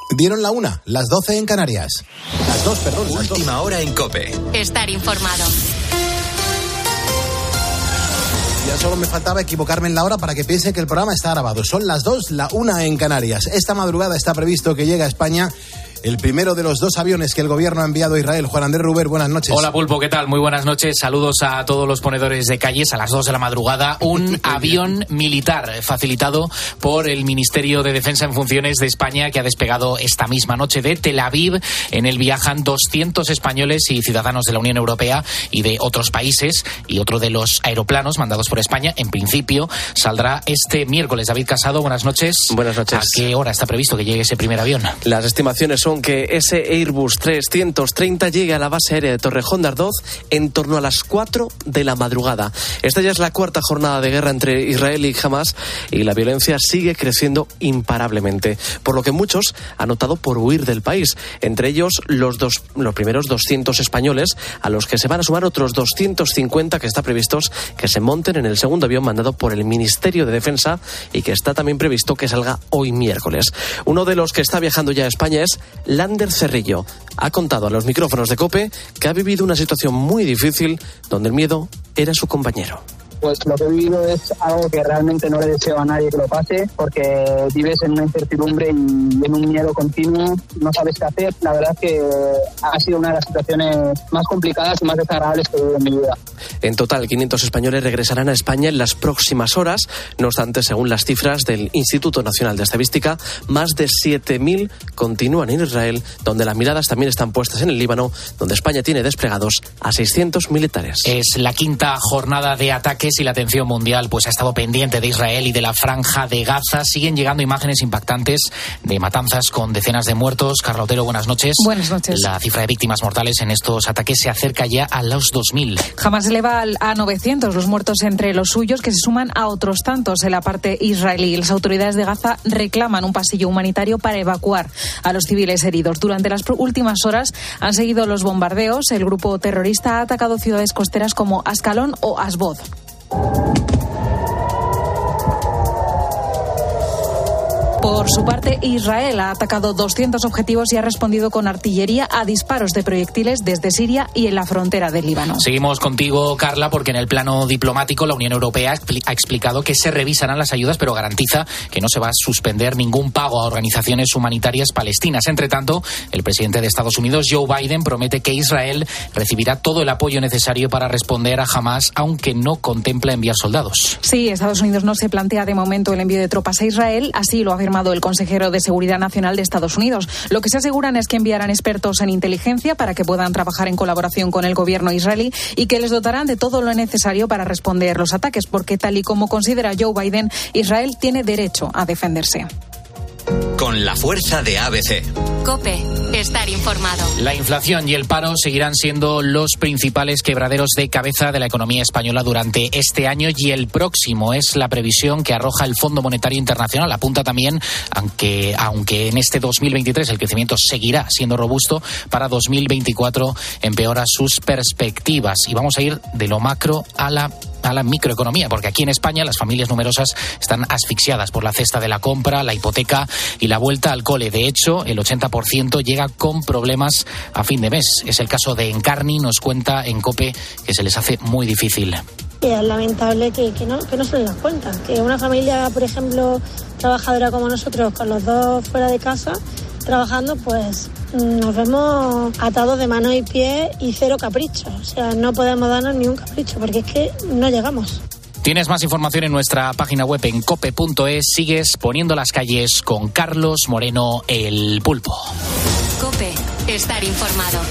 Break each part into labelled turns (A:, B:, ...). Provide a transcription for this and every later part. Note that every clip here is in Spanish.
A: Dieron la 1, las 12 en Canarias. Las 2, perdón.
B: Última hora en COPE.
C: Estar informado.
A: Ya solo me faltaba equivocarme en la hora para que piense que el programa está grabado. Son las 2, la 1 en Canarias. Esta madrugada está previsto que llegue a España el primero de los 2 aviones que el gobierno ha enviado a Israel. Juan Andrés Ruber, buenas noches.
D: Hola Pulpo, ¿qué tal? Muy buenas noches. Saludos a todos los ponedores de calles. A las 2 de la madrugada, un avión militar facilitado por el Ministerio de Defensa en Funciones de España, que ha despegado esta misma noche de Tel Aviv. En él viajan 200 españoles y ciudadanos de la Unión Europea y de otros países. Y otro de los aeroplanos mandados por España, en principio, saldrá este miércoles. David Casado, buenas noches.
E: Buenas noches.
D: ¿A qué hora está previsto que llegue ese primer avión?
E: Las estimaciones son que ese Airbus 330 llegue a la base aérea de Torrejón de Ardoz en torno a las 4 de la madrugada. Esta ya es la 4ª jornada de guerra entre Israel y Hamas y la violencia sigue creciendo imparablemente, por lo que muchos han optado por huir del país, entre ellos los primeros 200 españoles, a los que se van a sumar otros 250 que está previstos que se monten en el segundo avión mandado por el Ministerio de Defensa y que está también previsto que salga hoy miércoles. Uno de los que está viajando ya a España es Lander Cerrillo. Ha contado a los micrófonos de COPE que ha vivido una situación muy difícil donde el miedo era su compañero.
F: Pues lo que he vivido es algo que realmente no le deseo a nadie que lo pase, porque vives en una incertidumbre y en un miedo continuo, no sabes qué hacer. La verdad es que ha sido una de las situaciones más complicadas y más desagradables que he vivido en mi vida.
E: En total, 500 españoles regresarán a España en las próximas horas. No obstante, según las cifras del Instituto Nacional de Estadística, más de 7.000 continúan en Israel, donde las miradas también están puestas en el Líbano, donde España tiene desplegados a 600 militares.
D: Es la 5ª jornada de ataques y la atención mundial pues ha estado pendiente de Israel y de la franja de Gaza. Siguen llegando imágenes impactantes de matanzas con decenas de muertos. Carla Otero, buenas noches.
G: Buenas noches.
D: La cifra de víctimas mortales en estos ataques se acerca ya a los 2.000.
G: Jamás eleva a 900 los muertos entre los suyos, que se suman a otros tantos en la parte israelí. Las autoridades de Gaza reclaman un pasillo humanitario para evacuar a los civiles heridos. Durante las últimas horas han seguido los bombardeos. El grupo terrorista ha atacado ciudades costeras como Ascalón o Asdod. Por su parte, Israel ha atacado 200 objetivos y ha respondido con artillería a disparos de proyectiles desde Siria y en la frontera del Líbano.
D: Seguimos contigo, Carla, porque en el plano diplomático la Unión Europea ha explicado que se revisarán las ayudas, pero garantiza que no se va a suspender ningún pago a organizaciones humanitarias palestinas. Entre tanto, el presidente de Estados Unidos, Joe Biden, promete que Israel recibirá todo el apoyo necesario para responder a Hamas, aunque no contempla enviar soldados.
G: Sí, Estados Unidos no se plantea de momento el envío de tropas a Israel, así lo ha afirmado el consejero de Seguridad Nacional de Estados Unidos. Lo que se aseguran es que enviarán expertos en inteligencia para que puedan trabajar en colaboración con el gobierno israelí y que les dotarán de todo lo necesario para responder los ataques, porque tal y como considera Joe Biden, Israel tiene derecho a defenderse.
B: Con la fuerza de ABC.
C: COPE, estar informado.
D: La inflación y el paro seguirán siendo los principales quebraderos de cabeza de la economía española durante este año y el próximo. Es la previsión que arroja el Fondo Monetario Internacional. Apunta también, aunque en este 2023 el crecimiento seguirá siendo robusto, para 2024 empeora sus perspectivas. Y vamos a ir de lo macro a la microeconomía, porque aquí en España las familias numerosas están asfixiadas por la cesta de la compra, la hipoteca y la vuelta al cole. De hecho, el 80% llega con problemas a fin de mes. Es el caso de Encarni. Nos cuenta en COPE que se les hace muy difícil.
H: Es lamentable que no se les das cuenta. Que una familia, por ejemplo, trabajadora como nosotros, con los dos fuera de casa, trabajando, pues nos vemos atados de manos y pies y cero caprichos. O sea, no podemos darnos ni un capricho porque es que no llegamos.
D: Tienes más información en nuestra página web en cope.es. Sigues poniendo las calles con Carlos Moreno, el Pulpo.
C: COPE, estar informado.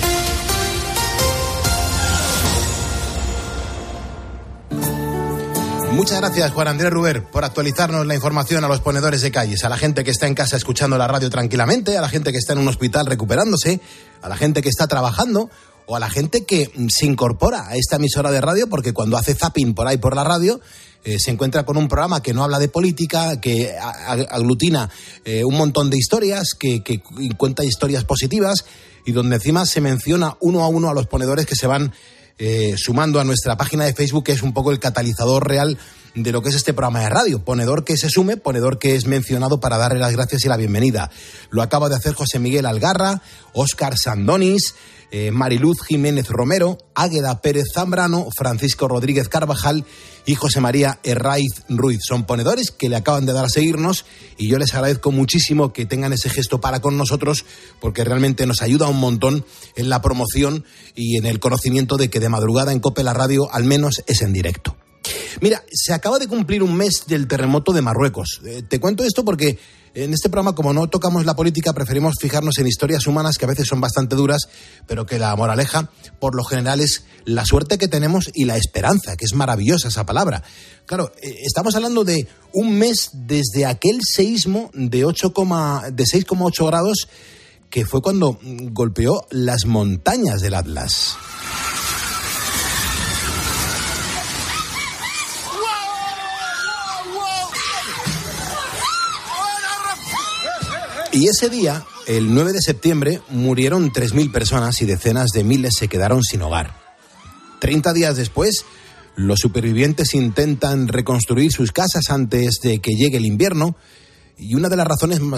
A: Muchas gracias, Juan Andrés Ruber, por actualizarnos la información a los ponedores de calles, a la gente que está en casa escuchando la radio tranquilamente, a la gente que está en un hospital recuperándose, a la gente que está trabajando o a la gente que se incorpora a esta emisora de radio porque cuando hace zapping por ahí por la radio se encuentra con un programa que no habla de política, que aglutina un montón de historias, que cuenta historias positivas y donde encima se menciona uno a uno a los ponedores que se van sumando a nuestra página de Facebook, que es un poco el catalizador real de lo que es este programa de radio. Ponedor que se sume, ponedor que es mencionado para darle las gracias y la bienvenida. Lo acaba de hacer José Miguel Algarra, Óscar Sandonis, Mariluz Jiménez Romero, Águeda Pérez Zambrano, Francisco Rodríguez Carvajal y José María Herraiz Ruiz. Son ponedores que le acaban de dar a seguirnos y yo les agradezco muchísimo que tengan ese gesto para con nosotros, porque realmente nos ayuda un montón en la promoción y en el conocimiento de que de madrugada en COPE la radio al menos es en directo. Mira, se acaba de cumplir un mes del terremoto de Marruecos. Te cuento esto porque en este programa, como no tocamos la política, preferimos fijarnos en historias humanas que a veces son bastante duras, pero que la moraleja, por lo general, es la suerte que tenemos y la esperanza, que es maravillosa esa palabra. Claro, estamos hablando de un mes desde aquel seísmo de 6,8 grados, que fue cuando golpeó las montañas del Atlas. Y ese día, el 9 de septiembre, murieron 3.000 personas y decenas de miles se quedaron sin hogar. 30 días después, los supervivientes intentan reconstruir sus casas antes de que llegue el invierno, y una de las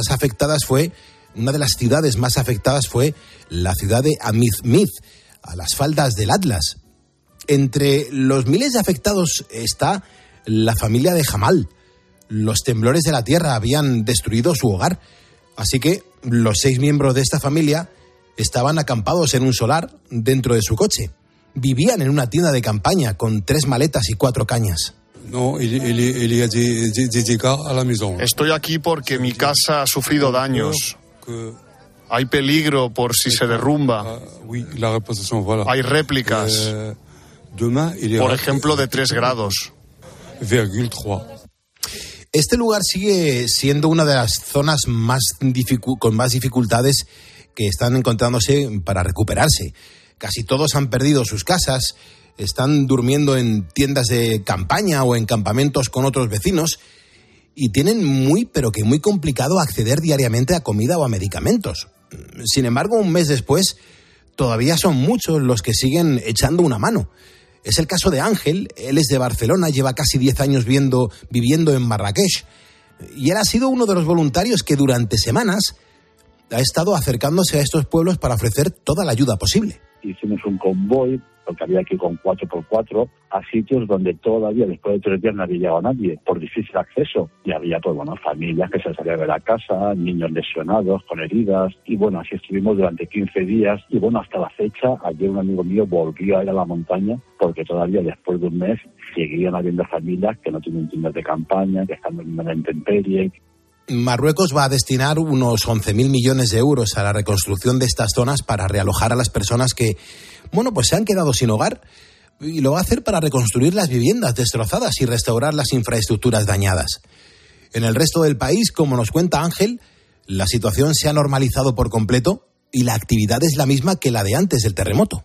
A: ciudades más afectadas fue la ciudad de Amizmiz, a las faldas del Atlas. Entre los miles de afectados está la familia de Jamal. Los temblores de la tierra habían destruido su hogar. Así que los 6 miembros de esta familia estaban acampados en un solar dentro de su coche. Vivían en una tienda de campaña con 3 maletas y 4 cañas.
I: Estoy aquí porque mi casa ha sufrido daños. Hay peligro por si se derrumba. Hay réplicas, por ejemplo, de 3 grados.
A: Este lugar sigue siendo una de las zonas con más dificultades que están encontrándose para recuperarse. Casi todos han perdido sus casas, están durmiendo en tiendas de campaña o en campamentos con otros vecinos y tienen muy complicado acceder diariamente a comida o a medicamentos. Sin embargo, un mes después, todavía son muchos los que siguen echando una mano. Es el caso de Ángel. Él es de Barcelona, lleva casi 10 años viviendo en Marrakech. Y él ha sido uno de los voluntarios que durante semanas ha estado acercándose a estos pueblos para ofrecer toda la ayuda posible.
J: Hicimos un convoy, porque había que ir con 4x4, a sitios donde todavía después de 3 días no había llegado nadie, por difícil acceso. Y había, familias que se salían de la casa, niños lesionados, con heridas. Y así estuvimos durante 15 días. Y hasta la fecha, ayer un amigo mío volvió a ir a la montaña, porque todavía después de un mes seguían habiendo familias que no tienen tiendas de campaña, que están en la intemperie.
A: Marruecos va a destinar unos 11.000 millones de euros a la reconstrucción de estas zonas para realojar a las personas que, se han quedado sin hogar, y lo va a hacer para reconstruir las viviendas destrozadas y restaurar las infraestructuras dañadas. En el resto del país, como nos cuenta Ángel, la situación se ha normalizado por completo y la actividad es la misma que la de antes del terremoto.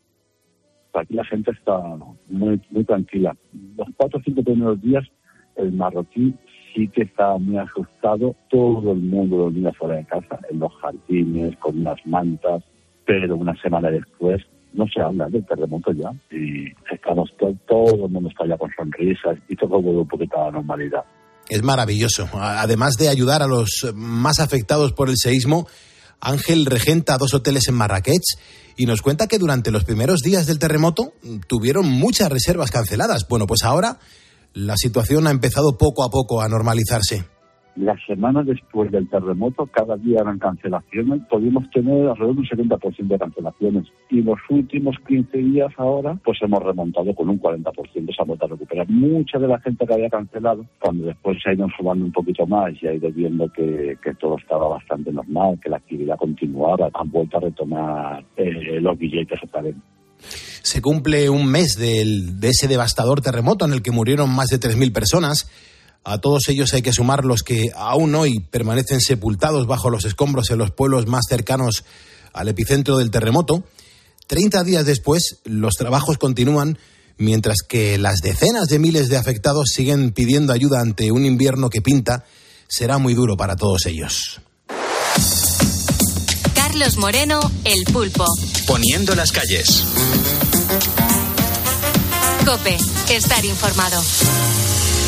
J: Aquí la gente está muy, muy tranquila. Los 4 o 5 primeros días, el marroquí sí que está muy asustado. Todo el mundo dormía fuera de casa, en los jardines, con unas mantas, pero una semana después no se habla del terremoto ya. Y estamos todo el mundo está ya con sonrisas y todo vuelve un poquito a la normalidad.
A: Es maravilloso. Además de ayudar a los más afectados por el seísmo, Ángel regenta 2 hoteles en Marrakech y nos cuenta que durante los primeros días del terremoto tuvieron muchas reservas canceladas. Pues ahora la situación ha empezado poco a poco a normalizarse.
J: Las semanas después del terremoto, cada día eran cancelaciones. Podíamos tener alrededor de un 70% de cancelaciones. Y los últimos 15 días ahora, hemos remontado con un 40%. Se ha vuelto a recuperar. Mucha de la gente que había cancelado, cuando después se ha ido sumando un poquito más y ha ido viendo que todo estaba bastante normal, que la actividad continuaba, han vuelto a retomar los billetes otra vez.
A: Se cumple un mes de ese devastador terremoto en el que murieron más de 3.000 personas. A todos ellos hay que sumar los que aún hoy permanecen sepultados bajo los escombros en los pueblos más cercanos al epicentro del terremoto. 30 días después, los trabajos continúan, mientras que las decenas de miles de afectados siguen pidiendo ayuda ante un invierno que pinta será muy duro para todos ellos.
C: Carlos Moreno, El Pulpo.
B: Poniendo las calles.
C: COPE, estar informado.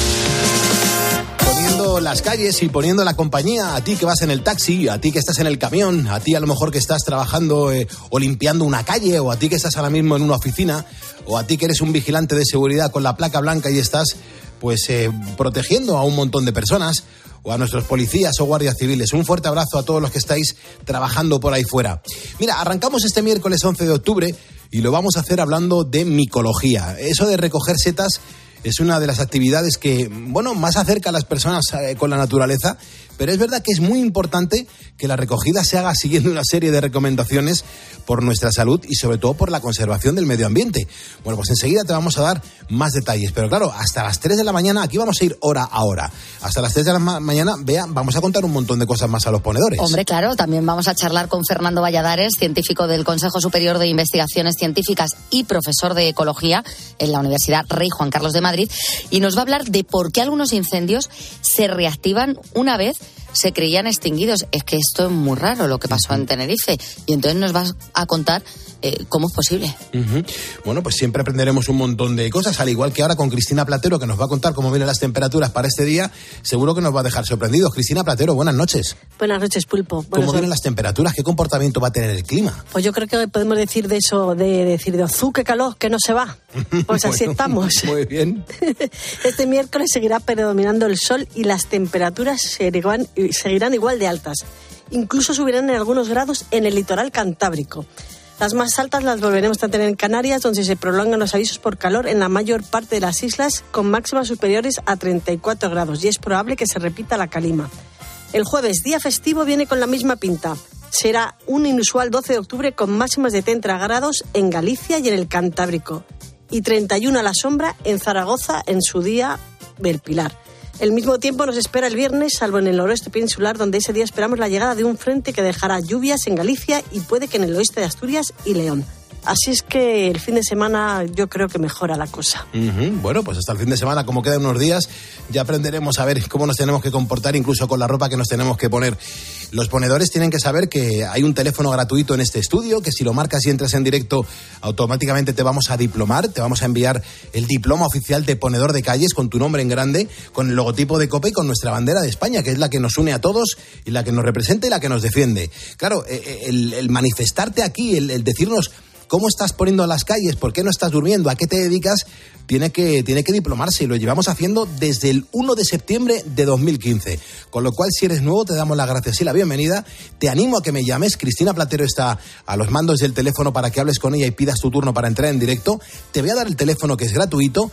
A: poniendo las calles y poniendo la compañía a ti que vas en el taxi, a ti que estás en el camión, a ti a lo mejor que estás trabajando o limpiando una calle, o a ti que estás ahora mismo en una oficina, o a ti que eres un vigilante de seguridad con la placa blanca y estás pues protegiendo a un montón de personas, o a nuestros policías o guardias civiles. Un fuerte abrazo a todos los que estáis trabajando por ahí fuera. Mira, arrancamos este miércoles 11 de octubre y lo vamos a hacer hablando de micología. Eso de recoger setas es una de las actividades que, bueno, más acerca a las personas con la naturaleza, pero es verdad que es muy importante que la recogida se haga siguiendo una serie de recomendaciones por nuestra salud y sobre todo por la conservación del medio ambiente. Bueno, pues enseguida te vamos a dar más detalles, pero claro, hasta las 3 de la mañana, aquí vamos a ir hora a hora. Hasta las 3 de la mañana, vamos a contar un montón de cosas más a los ponedores.
K: Hombre, claro, también vamos a charlar con Fernando Valladares, científico del Consejo Superior de Investigaciones Científicas y profesor de Ecología en la Universidad Rey Juan Carlos de Madrid, y nos va a hablar de por qué algunos incendios se reactivan una vez se creían extinguidos. Es que esto es muy raro lo que pasó en Tenerife, y entonces nos vas a contar cómo es posible.
A: Bueno, pues siempre aprenderemos un montón de cosas, al igual que ahora con Cristina Platero, que nos va a contar cómo vienen las temperaturas para este día. Seguro que nos va a dejar sorprendidos. Cristina Platero, buenas noches.
L: Buenas noches, Pulpo.
A: ¿Cómo vienen las temperaturas? ¿Qué comportamiento va a tener el clima?
L: Pues yo creo que podemos decir de eso, de Ozu, qué calor, que no se va. Pues así bueno, estamos.
A: Muy bien.
L: Este miércoles seguirá predominando el sol y las temperaturas seguirán igual de altas. Incluso subirán en algunos grados en el litoral cantábrico. Las más altas las volveremos a tener en Canarias, donde se prolongan los avisos por calor en la mayor parte de las islas, con máximas superiores a 34 grados, y es probable que se repita la calima. El jueves, día festivo, viene con la misma pinta. Será un inusual 12 de octubre con máximas de 30 grados en Galicia y en el Cantábrico, y 31 a la sombra en Zaragoza en su día del Pilar. El mismo tiempo nos espera el viernes, salvo en el noroeste peninsular, donde ese día esperamos la llegada de un frente que dejará lluvias en Galicia y puede que en el oeste de Asturias y León. Así es que el fin de semana yo creo que mejora la cosa.
A: Bueno, pues hasta el fin de semana, como quedan unos días, ya aprenderemos a ver cómo nos tenemos que comportar, incluso con la ropa que nos tenemos que poner. Los ponedores tienen que saber que hay un teléfono gratuito en este estudio, que si lo marcas y entras en directo, automáticamente te vamos a diplomar, te vamos a enviar el diploma oficial de ponedor de calles con tu nombre en grande, con el logotipo de COPE y con nuestra bandera de España, que es la que nos une a todos y la que nos representa y la que nos defiende. Claro, el manifestarte aquí, el decirnos cómo estás poniendo las calles, por qué no estás durmiendo, a qué te dedicas, tiene que diplomarse, y lo llevamos haciendo desde el 1 de septiembre de 2015. Con lo cual, si eres nuevo, te damos las gracias y la bienvenida. Te animo a que me llames. Cristina Platero está a los mandos del teléfono para que hables con ella y pidas tu turno para entrar en directo. Te voy a dar el teléfono, que es gratuito,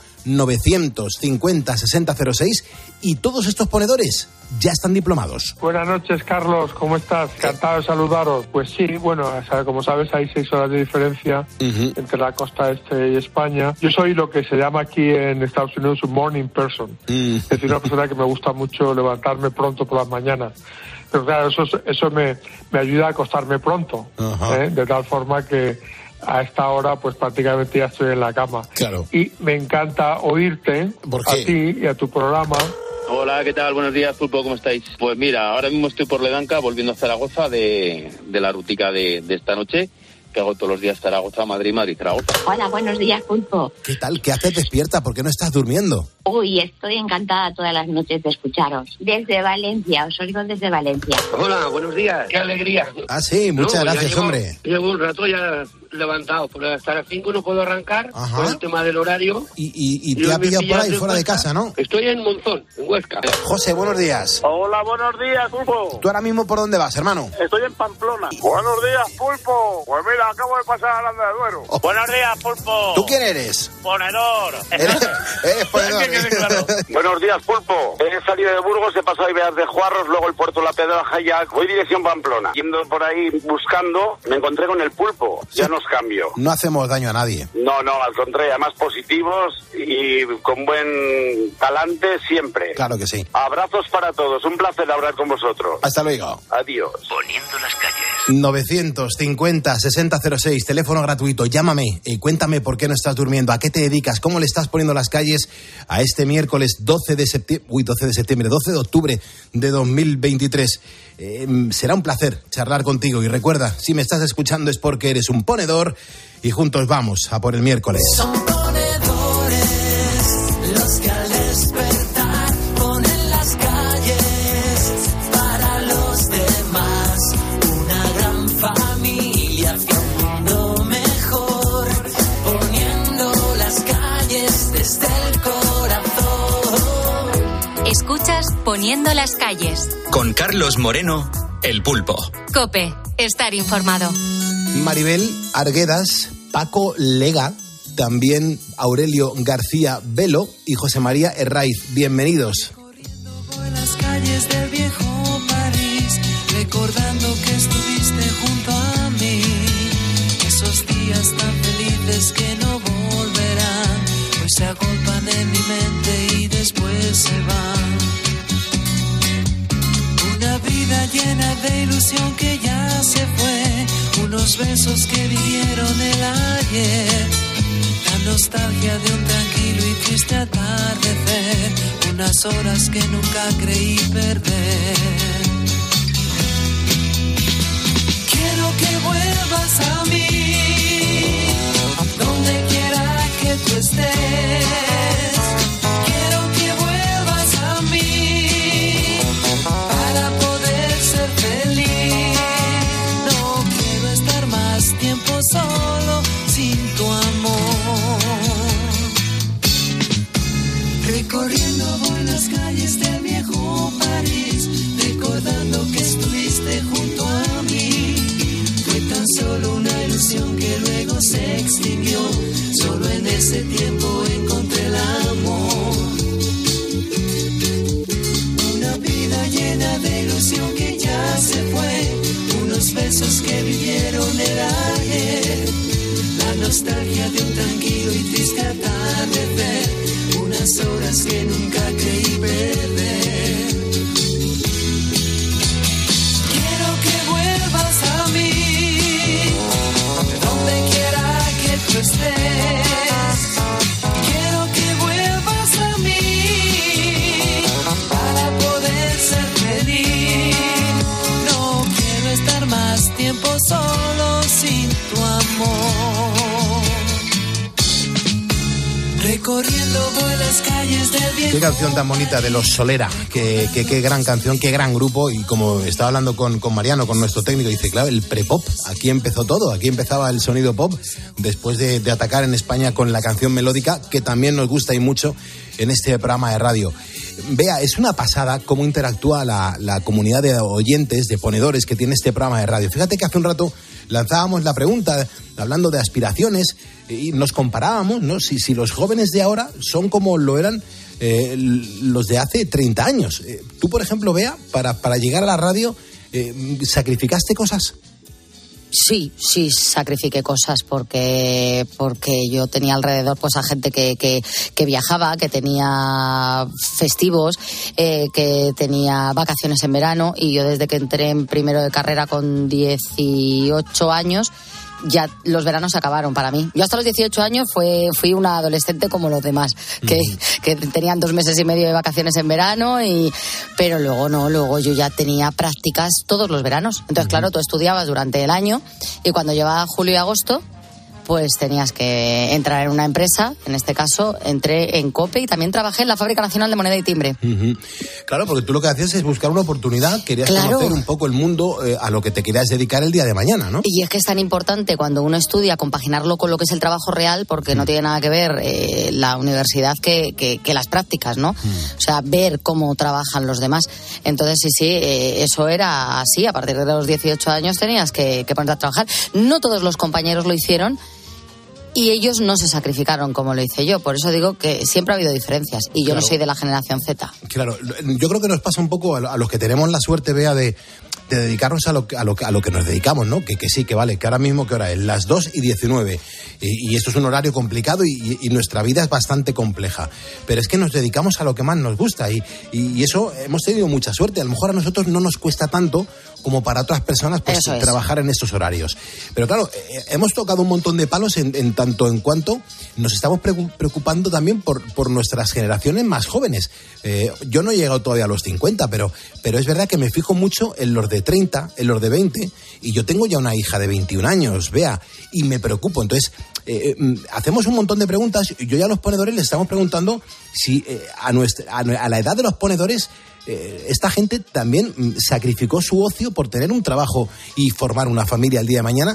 A: 950-6006, y todos estos ponedores ya están diplomados.
M: Buenas noches, Carlos, ¿cómo estás? Encantado de saludaros. Pues sí, bueno, como sabes, hay 6 horas de diferencia entre la costa este y España. Yo soy lo que se llama aquí en Estados Unidos un morning person, es decir, una persona que me gusta mucho levantarme pronto por las mañanas. Pero claro, eso me ayuda a acostarme pronto, de tal forma que a esta hora pues prácticamente ya estoy en la cama.
A: Claro.
M: Y me encanta oírte, a ti y a tu programa.
N: Hola, ¿qué tal? Buenos días, Pulpo, ¿cómo estáis? Pues mira, ahora mismo estoy por Ledanca, volviendo a Zaragoza de la rutica de esta noche, que hago todos los días Zaragoza, Madrid, Zaragoza.
O: Hola, buenos días, Pulpo.
A: ¿Qué tal? ¿Qué haces despierta? ¿Por qué no estás durmiendo?
O: Uy, estoy encantada todas las noches de escucharos. Desde Valencia, os oigo desde Valencia.
P: Hola, buenos días, qué alegría.
A: Ah, sí, muchas gracias, hombre.
P: Llevo un rato ya levantado, pero hasta las 5 no puedo arrancar por el tema del horario.
A: Y te ha pillado por ahí, fuera de casa, ¿no?
P: Estoy en Monzón, en Huesca.
A: José, buenos días.
Q: Hola, buenos días, Pulpo.
A: ¿Tú ahora mismo por dónde vas, hermano?
Q: Estoy en Pamplona. Buenos días, Pulpo. Pues mira, acabo de pasar a Aranda de Duero.
R: Buenos días, Pulpo.
A: ¿Tú quién eres?
R: Ponedor.
A: Eres ponedor.
Q: Claro. Buenos días, Pulpo. He salido de Burgos, he pasado a Ibeas de Juarros, luego el puerto La Pedraja, ya voy dirección Pamplona. Yendo por ahí buscando, me encontré con el Pulpo. Ya nos cambio.
A: No hacemos daño a nadie.
Q: No, al contrario, además positivos y con buen talante siempre.
A: Claro que sí.
Q: Abrazos para todos, un placer hablar con vosotros.
A: Hasta luego.
Q: Adiós.
R: Poniendo las calles.
A: 950-6006, teléfono gratuito, llámame, cuéntame por qué no estás durmiendo, a qué te dedicas, cómo le estás poniendo las calles a este miércoles 12 de octubre de 2023. Será un placer charlar contigo, y recuerda, si me estás escuchando es porque eres un ponedor, y juntos vamos a por el miércoles.
S: Son ponedores los que al despertar ponen las calles
C: Poniendo las calles.
B: Con Carlos Moreno, El Pulpo.
C: COPE. Estar informado.
A: Maribel Arguedas, Paco Lega, también Aurelio García Velo y José María Herraiz. Bienvenidos.
S: Por las calles del viejo París, recordando que estuviste junto a mí. Esos días tan felices que no volverán, pues se agolpan en mi mente y después se van. Una vida llena de ilusión que ya se fue, unos besos que vivieron el ayer, la nostalgia de un tranquilo y triste atardecer, unas horas que nunca creí perder. Quiero que vuelvas a mí, donde quiera que tú estés. Quiero que vuelvas a mí, para poder ser feliz. No quiero estar más tiempo solo sin tu amor. Recorriendo voy las calles del viejo París, recordando que estuviste junto a mí. Fue tan solo una ilusión que luego se extinguió, solo en ese tiempo encontré el amor. Una vida llena de ilusión que ya se fue, unos besos que vivieron el ayer, la nostalgia de un tranquilo y triste atardecer, unas horas que nunca creí perder. Quiero que vuelvas a mí, donde quiera que tú estés. Quiero que vuelvas a mí, para poder ser feliz. No quiero estar más tiempo solo sin tu amor. Recorriendo por las calles del viejo.
A: Qué canción tan bonita de Los Solera, qué gran canción, qué gran grupo. Y como estaba hablando con Mariano, con nuestro técnico, dice, claro, el pre-pop, aquí empezó todo, aquí empezaba el sonido pop, después de atacar en España con la canción melódica, que también nos gusta y mucho en este programa de radio. Vea, es una pasada cómo interactúa la comunidad de oyentes, de ponedores que tiene este programa de radio. Fíjate que hace un rato lanzábamos la pregunta, hablando de aspiraciones, y nos comparábamos, ¿no? Si los jóvenes de ahora son como lo eran los de hace 30 años. Tú, por ejemplo, Bea, para llegar a la radio, ¿sacrificaste cosas?
K: Sí, sacrifiqué cosas porque yo tenía alrededor pues a gente que viajaba, que tenía festivos, que tenía vacaciones en verano, y yo desde que entré en primero de carrera con 18 años ya los veranos se acabaron para mí. Yo hasta los 18 años fui una adolescente como los demás, que tenían 2 meses y medio de vacaciones en verano, pero luego yo ya tenía prácticas todos los veranos. Entonces, claro, tú estudiabas durante el año y cuando llegaba julio y agosto, pues tenías que entrar en una empresa. En este caso, entré en COPE y también trabajé en la Fábrica Nacional de Moneda y Timbre. Uh-huh.
A: Claro, porque tú lo que hacías es buscar una oportunidad, querías conocer un poco el mundo a lo que te querías dedicar el día de mañana, ¿no?
K: Y es que es tan importante cuando uno estudia compaginarlo con lo que es el trabajo real, porque no tiene nada que ver la universidad que las prácticas, ¿no? O sea, ver cómo trabajan los demás. Entonces, sí, eso era así. A partir de los 18 años tenías que ponerte a trabajar. No todos los compañeros lo hicieron, y ellos no se sacrificaron como lo hice yo. Por eso digo que siempre ha habido diferencias. Y yo no soy de la generación Z.
A: Claro, yo creo que nos pasa un poco a los que tenemos la suerte, Bea, de dedicarnos a lo que nos dedicamos, ¿no? Que sí, que vale, que ahora mismo, ¿qué hora es? Las 2:19. Y esto es un horario complicado y nuestra vida es bastante compleja. Pero es que nos dedicamos a lo que más nos gusta y eso hemos tenido mucha suerte. A lo mejor a nosotros no nos cuesta tanto como para otras personas pues, trabajar en estos horarios. Pero claro, hemos tocado un montón de palos en tanto en cuanto nos estamos preocupando también por nuestras generaciones más jóvenes. Yo no he llegado todavía a los 50, pero es verdad que me fijo mucho en los de 30, en los de 20, y yo tengo ya una hija de 21 años, Bea, y me preocupo. Entonces, hacemos un montón de preguntas. Yo ya a los ponedores les estamos preguntando si a la edad de los ponedores esta gente también sacrificó su ocio por tener un trabajo y formar una familia el día de mañana.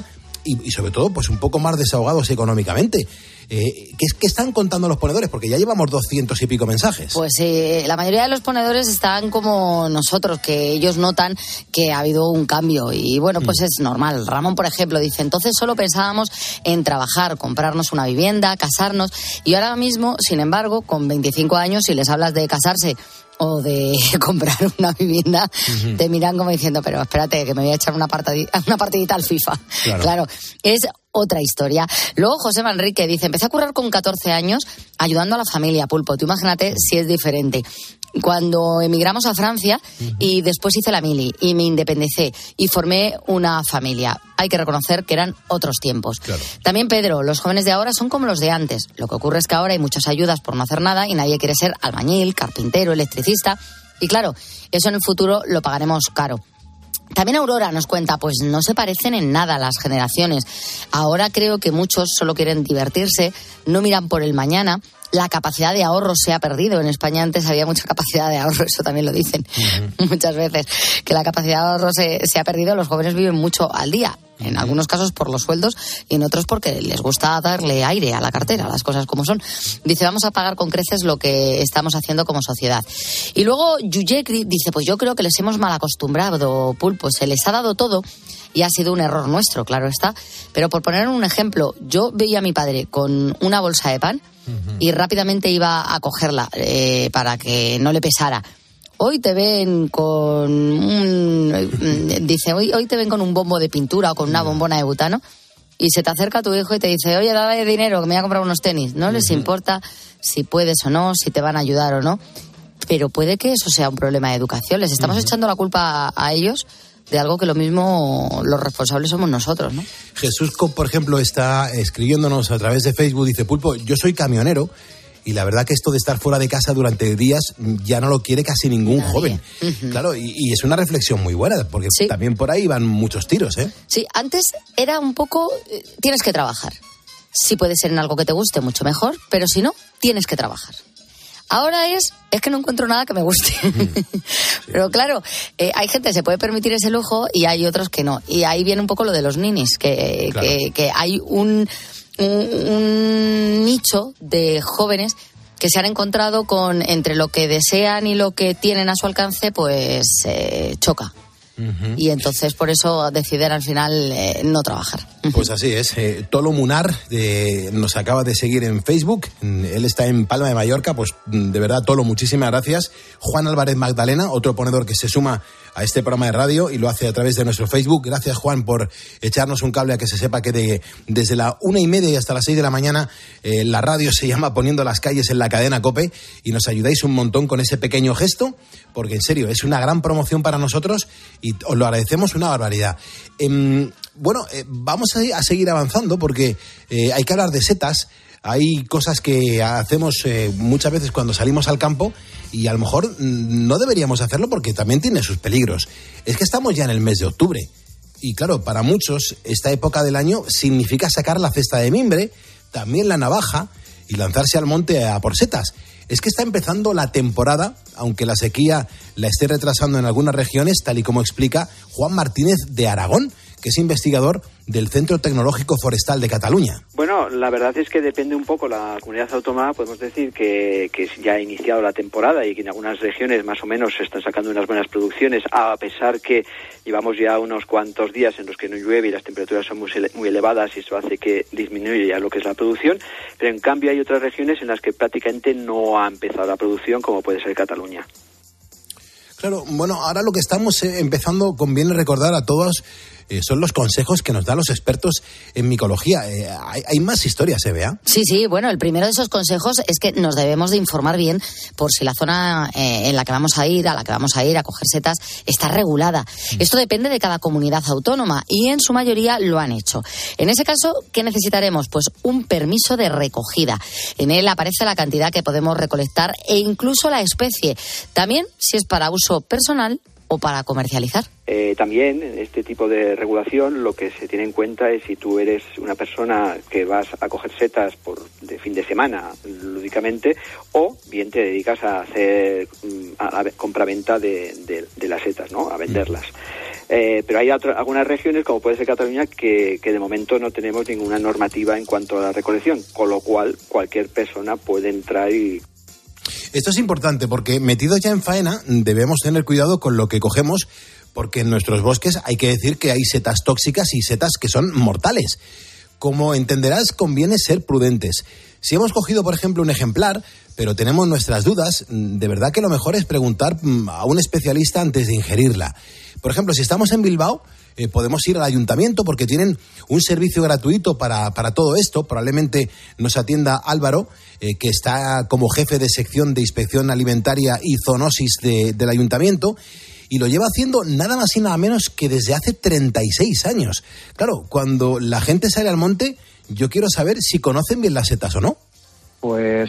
A: y sobre todo pues un poco más desahogados económicamente. ¿Qué están contando los ponedores? Porque ya llevamos 200 y pico mensajes.
K: Pues la mayoría de los ponedores están como nosotros, que ellos notan que ha habido un cambio y bueno, pues es normal. Ramón, por ejemplo, dice, entonces solo pensábamos en trabajar, comprarnos una vivienda, casarnos, y ahora mismo, sin embargo, con 25 años, si les hablas de casarse o de comprar una vivienda, te miran como diciendo, pero espérate, que me voy a echar una partidita al FIFA. Claro, es otra historia. Luego José Manrique dice, empecé a currar con 14 años ayudando a la familia, Pulpo. Tú imagínate si es diferente. Cuando emigramos a Francia y después hice la mili y me independicé y formé una familia. Hay que reconocer que eran otros tiempos. Claro. También Pedro, los jóvenes de ahora son como los de antes. Lo que ocurre es que ahora hay muchas ayudas por no hacer nada y nadie quiere ser albañil, carpintero, electricista. Y claro, eso en el futuro lo pagaremos caro. También Aurora nos cuenta, pues no se parecen en nada las generaciones. Ahora creo que muchos solo quieren divertirse, no miran por el mañana. La capacidad de ahorro se ha perdido. En España antes había mucha capacidad de ahorro, eso también lo dicen muchas veces, que la capacidad de ahorro se ha perdido. Los jóvenes viven mucho al día, en algunos casos por los sueldos y en otros porque les gusta darle aire a la cartera, las cosas como son. Dice, vamos a pagar con creces lo que estamos haciendo como sociedad. Y luego Yuyekri dice, pues yo creo que les hemos mal acostumbrado, Pulpo, se les ha dado todo y ha sido un error nuestro, claro está. Pero por poner un ejemplo, yo veía a mi padre con una bolsa de pan y rápidamente iba a cogerla para que no le pesara. Hoy te ven con hoy te ven con un bombo de pintura o con una bombona de butano y se te acerca tu hijo y te dice, oye, dame dinero que me voy a comprar unos tenis. No les importa si puedes o no, si te van a ayudar o no, pero puede que eso sea un problema de educación. Les estamos echando la culpa a ellos de algo que lo mismo los responsables somos nosotros, ¿no?
A: Jesús, por ejemplo, está escribiéndonos a través de Facebook, dice, Pulpo, yo soy camionero y la verdad que esto de estar fuera de casa durante días ya no lo quiere casi ningún joven. Claro, y es una reflexión muy buena, porque también por ahí van muchos tiros, ¿eh? Sí,
K: antes era un poco, tienes que trabajar. Si puede ser en algo que te guste, mucho mejor, pero si no, tienes que trabajar. Ahora es que no encuentro nada que me guste. Pero claro, hay gente que se puede permitir ese lujo y hay otros que no. Y ahí viene un poco lo de los ninis, que hay un nicho de jóvenes que se han encontrado con entre lo que desean y lo que tienen a su alcance, pues choca. Y entonces por eso deciden al final no trabajar.
A: Pues así es. Tolo Munar nos acaba de seguir en Facebook. Él está en Palma de Mallorca. Pues de verdad, Tolo, muchísimas gracias. Juan Álvarez Magdalena, otro ponedor que se suma a este programa de radio y lo hace a través de nuestro Facebook. Gracias, Juan, por echarnos un cable a que se sepa que desde la 1:30 y hasta las 6 de la mañana la radio se llama Poniendo las Calles en la cadena COPE y nos ayudáis un montón con ese pequeño gesto, porque en serio es una gran promoción para nosotros y os lo agradecemos una barbaridad. Vamos a seguir avanzando porque hay que hablar de setas. Hay cosas que hacemos muchas veces cuando salimos al campo y a lo mejor no deberíamos hacerlo porque también tiene sus peligros. Es que estamos ya en el mes de octubre y claro, para muchos esta época del año significa sacar la cesta de mimbre, también la navaja y lanzarse al monte a por setas. Es que está empezando la temporada, aunque la sequía la esté retrasando en algunas regiones, tal y como explica Juan Martínez de Aragón, que es investigador del Centro Tecnológico Forestal de Cataluña.
T: Bueno, la verdad es que depende un poco la comunidad autónoma. Podemos decir que ya ha iniciado la temporada y que en algunas regiones más o menos se están sacando unas buenas producciones, a pesar que llevamos ya unos cuantos días en los que no llueve y las temperaturas son muy elevadas y eso hace que disminuya lo que es la producción. Pero en cambio hay otras regiones en las que prácticamente no ha empezado la producción, como puede ser Cataluña.
A: Claro, bueno, ahora lo que estamos empezando, conviene recordar a todos, son los consejos que nos dan los expertos en micología. Hay más historias, Bea.
K: Sí, bueno, el primero de esos consejos es que nos debemos de informar bien por si la zona en la que vamos a ir, a coger setas, está regulada. Esto depende de cada comunidad autónoma y en su mayoría lo han hecho. En ese caso, ¿qué necesitaremos? Pues un permiso de recogida. En él aparece la cantidad que podemos recolectar e incluso la especie. También si es para uso personal o para comercializar.
T: También en este tipo de regulación lo que se tiene en cuenta es si tú eres una persona que vas a coger setas de fin de semana lúdicamente o bien te dedicas a hacer a compraventa de las setas, ¿no? A venderlas. Pero hay algunas regiones, como puede ser Cataluña, que de momento no tenemos ninguna normativa en cuanto a la recolección, con lo cual cualquier persona puede entrar y...
A: Esto es importante porque metidos ya en faena debemos tener cuidado con lo que cogemos, porque en nuestros bosques hay que decir que hay setas tóxicas y setas que son mortales. Como entenderás, conviene ser prudentes. Si hemos cogido, por ejemplo, un ejemplar, pero tenemos nuestras dudas, de verdad que lo mejor es preguntar a un especialista antes de ingerirla. Por ejemplo, si estamos en Bilbao, podemos ir al ayuntamiento porque tienen un servicio gratuito para todo esto. Probablemente nos atienda Álvaro, que está como jefe de sección de inspección alimentaria y zoonosis del ayuntamiento, y lo lleva haciendo nada más y nada menos que desde hace 36 años. Claro, cuando la gente sale al monte, yo quiero saber si conocen bien las setas o no.
U: Pues,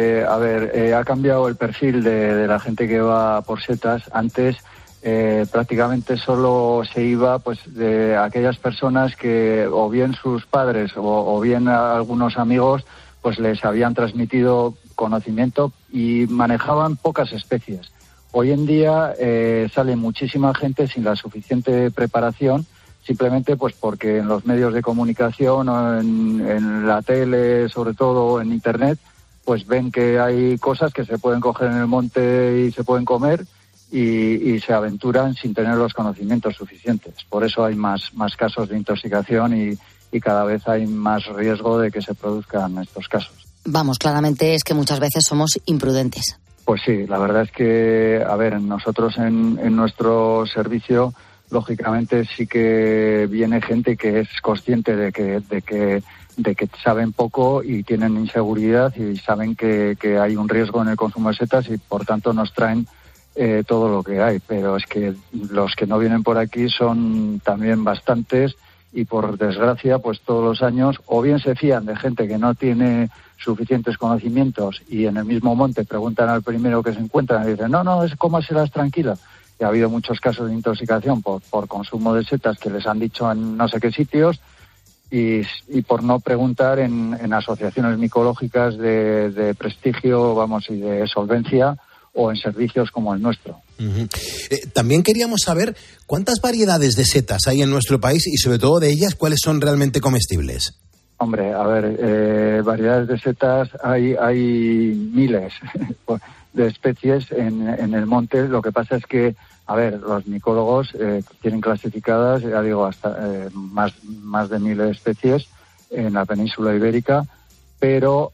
U: ha cambiado el perfil de la gente que va por setas. Antes prácticamente solo se iba pues de aquellas personas que o bien sus padres o bien algunos amigos pues les habían transmitido conocimiento y manejaban pocas especies. Hoy en día sale muchísima gente sin la suficiente preparación, simplemente pues porque en los medios de comunicación o en la tele, sobre todo en internet, pues ven que hay cosas que se pueden coger en el monte y se pueden comer y se aventuran sin tener los conocimientos suficientes. Por eso hay más casos de intoxicación y cada vez hay más riesgo de que se produzcan estos casos.
K: Vamos, claramente es que muchas veces somos imprudentes.
U: Pues sí, la verdad es que, nosotros en nuestro servicio, lógicamente sí que viene gente que es consciente de que saben poco y tienen inseguridad y saben que hay un riesgo en el consumo de setas y por tanto nos traen todo lo que hay. Pero es que los que no vienen por aquí son también bastantes y por desgracia pues todos los años o bien se fían de gente que no tiene suficientes conocimientos y en el mismo monte preguntan al primero que se encuentran y dicen no, cómaselas tranquila. Y ha habido muchos casos de intoxicación por consumo de setas que les han dicho en no sé qué sitios y por no preguntar en asociaciones micológicas de prestigio, y de solvencia o en servicios como el nuestro.
A: Uh-huh. También queríamos saber cuántas variedades de setas hay en nuestro país y sobre todo de ellas cuáles son realmente comestibles.
U: Hombre, variedades de setas hay miles de especies en el monte. Lo que pasa es que, los micólogos tienen clasificadas, ya digo, hasta más de 1.000 especies en la península ibérica, pero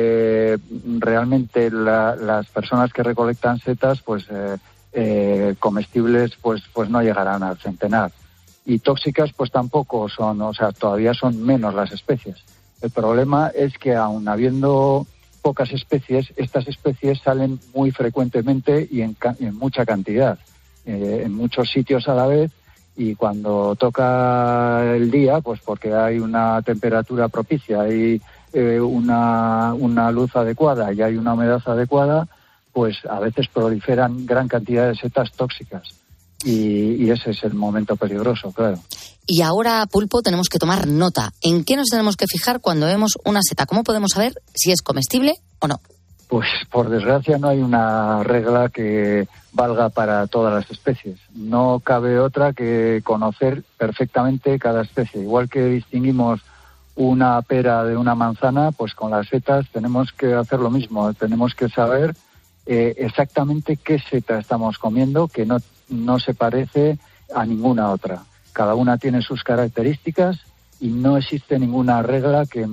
U: realmente las personas que recolectan setas, comestibles, pues no llegarán al centenar. Y tóxicas pues tampoco son, todavía son menos las especies. El problema es que aun habiendo pocas especies, estas especies salen muy frecuentemente y en mucha cantidad, en muchos sitios a la vez, y cuando toca el día, pues porque hay una temperatura propicia, hay una luz adecuada y hay una humedad adecuada, pues a veces proliferan gran cantidad de setas tóxicas. Y ese es el momento peligroso, claro.
K: Y ahora, Pulpo, tenemos que tomar nota. ¿En qué nos tenemos que fijar cuando vemos una seta? ¿Cómo podemos saber si es comestible o no?
U: Pues por desgracia no hay una regla que valga para todas las especies. No cabe otra que conocer perfectamente cada especie. Igual que distinguimos una pera de una manzana, pues con las setas tenemos que hacer lo mismo. Tenemos que saber exactamente qué seta estamos comiendo, que no se parece a ninguna otra. Cada una tiene sus características y no existe ninguna regla que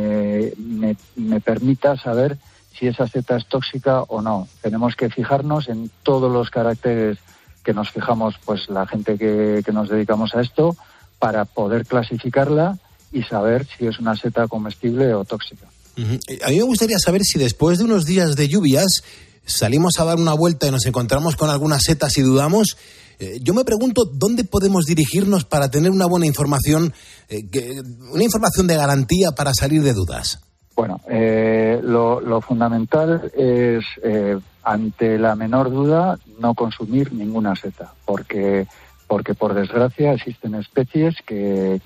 U: me permita saber si esa seta es tóxica o no. Tenemos que fijarnos en todos los caracteres que nos fijamos, pues la gente que nos dedicamos a esto, para poder clasificarla y saber si es una seta comestible o tóxica.
A: Uh-huh. A mí me gustaría saber si después de unos días de lluvias salimos a dar una vuelta y nos encontramos con algunas setas y dudamos. Yo me pregunto dónde podemos dirigirnos para tener una buena información, una información de garantía para salir de dudas.
U: Bueno, lo fundamental es, ante la menor duda, no consumir ninguna seta, porque por desgracia existen especies que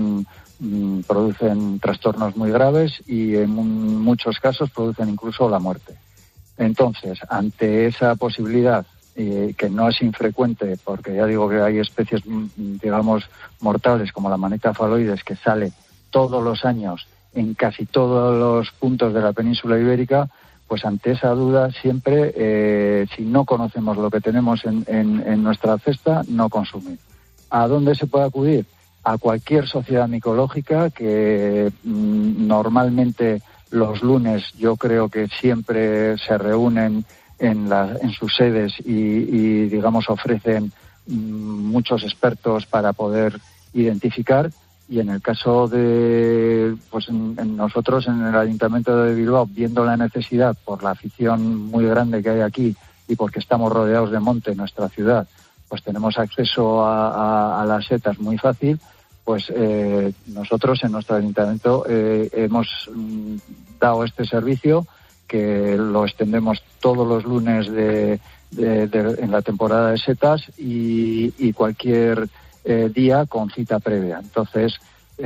U: producen trastornos muy graves y en muchos casos producen incluso la muerte. Entonces, ante esa posibilidad, que no es infrecuente, porque ya digo que hay especies, digamos, mortales, como la manita faloides, que sale todos los años en casi todos los puntos de la península ibérica, pues ante esa duda siempre, si no conocemos lo que tenemos en nuestra cesta, no consumir. ¿A dónde se puede acudir? A cualquier sociedad micológica que normalmente los lunes yo creo que siempre se reúnen en sus sedes y digamos ofrecen muchos expertos para poder identificar. Y en el caso de pues en nosotros en el Ayuntamiento de Bilbao, viendo la necesidad por la afición muy grande que hay aquí y porque estamos rodeados de monte en nuestra ciudad, pues tenemos acceso a las setas muy fácil. Pues nosotros en nuestro ayuntamiento hemos dado este servicio, que lo extendemos todos los lunes en la temporada de setas y cualquier día con cita previa. Entonces,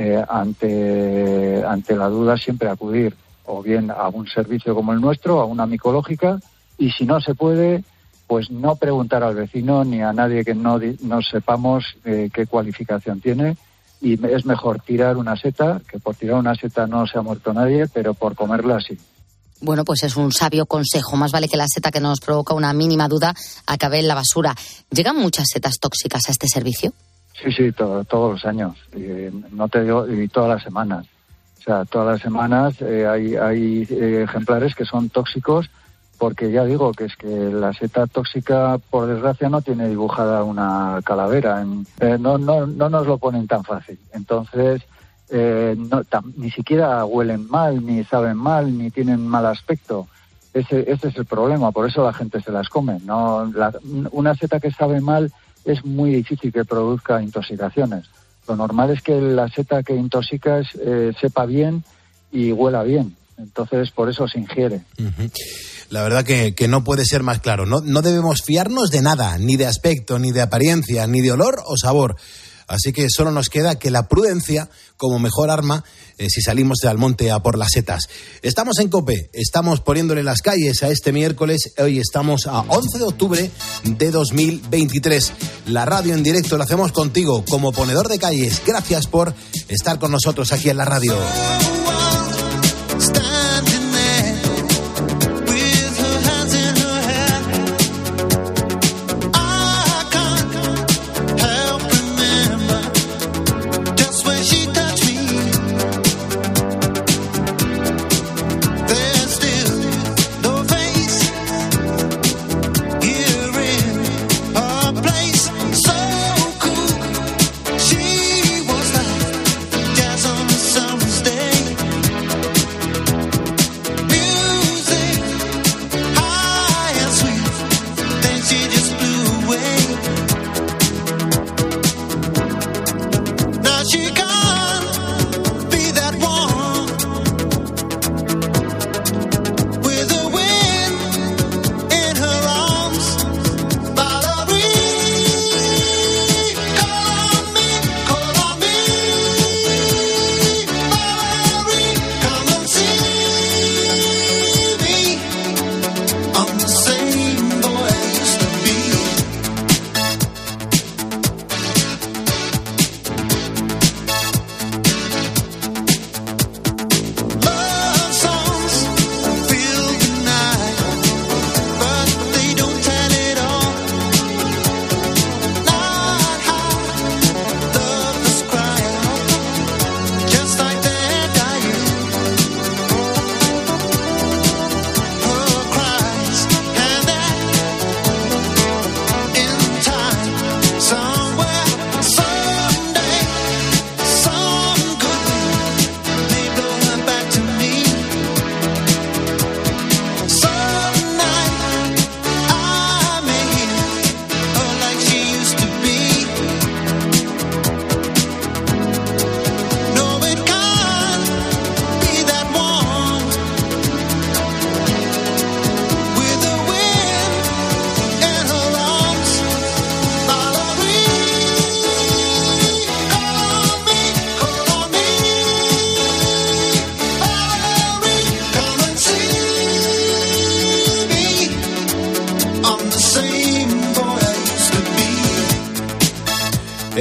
U: ante la duda siempre acudir o bien a un servicio como el nuestro, a una micológica, y si no se puede, pues no preguntar al vecino ni a nadie que no sepamos qué cualificación tiene. Y es mejor tirar una seta, que por tirar una seta no se ha muerto nadie, pero por comerla sí.
K: Bueno, pues es un sabio consejo. Más vale que la seta que nos provoca una mínima duda acabe en la basura. ¿Llegan muchas setas tóxicas a este servicio?
U: Sí, todos los años. No te digo, y todas las semanas. O sea, todas las semanas hay ejemplares que son tóxicos, porque ya digo que es que la seta tóxica, por desgracia, no tiene dibujada una calavera. No nos lo ponen tan fácil. Entonces, ni siquiera huelen mal, ni saben mal, ni tienen mal aspecto. Ese es el problema, por eso la gente se las come. Una seta que sabe mal es muy difícil que produzca intoxicaciones. Lo normal es que la seta que intoxica sepa bien y huela bien. Entonces, por eso se ingiere.
A: Uh-huh. La verdad que no puede ser más claro. No debemos fiarnos de nada, ni de aspecto, ni de apariencia, ni de olor o sabor. Así que solo nos queda que la prudencia como mejor arma si salimos al monte a por las setas. Estamos en COPE, estamos poniéndole las calles a este miércoles. Hoy estamos a 11 de octubre de 2023. La radio en directo la hacemos contigo como ponedor de calles. Gracias por estar con nosotros aquí en la radio.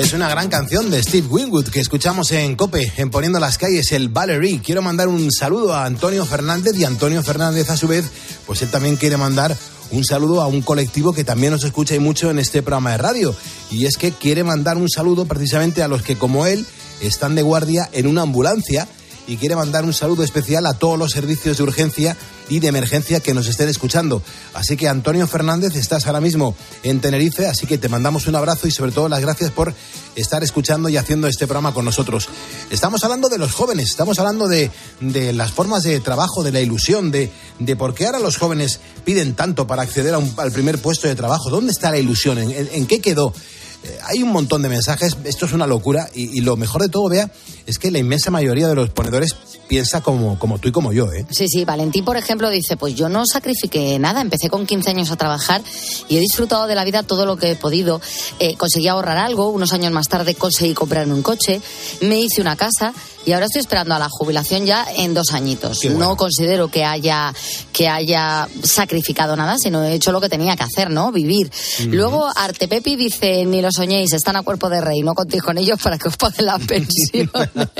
A: es una gran canción de Steve Winwood que escuchamos en COPE, en Poniendo las Calles, el Valerie. Quiero mandar un saludo a Antonio Fernández, y Antonio Fernández, a su vez, pues él también quiere mandar un saludo a un colectivo que también nos escucha y mucho en este programa de radio. Y es que quiere mandar un saludo precisamente a los que, como él, están de guardia en una ambulancia, y quiere mandar un saludo especial a todos los servicios de urgencia y de emergencia que nos estén escuchando. Así que, Antonio Fernández, estás ahora mismo en Tenerife, así que te mandamos un abrazo y sobre todo las gracias por estar escuchando y haciendo este programa con nosotros. Estamos hablando de los jóvenes, estamos hablando de las formas de trabajo, de la ilusión, de por qué ahora los jóvenes piden tanto para acceder al primer puesto de trabajo. ¿Dónde está la ilusión? ¿En qué quedó? Hay un montón de mensajes, esto es una locura, y lo mejor de todo, Bea, es que la inmensa mayoría de los ponedores piensa como tú y como yo, ¿eh?
K: Sí, Valentín, por ejemplo, dice, pues yo no sacrifiqué nada, empecé con 15 años a trabajar y he disfrutado de la vida todo lo que he podido. Conseguí ahorrar algo, unos años más tarde conseguí comprarme un coche, me hice una casa y ahora estoy esperando a la jubilación ya en 2 añitos. Bueno. No considero que haya sacrificado nada, sino he hecho lo que tenía que hacer, ¿no? Vivir. Luego Artepepi dice, ni lo soñéis, están a cuerpo de rey, no contéis con ellos para que os paguen la pensión.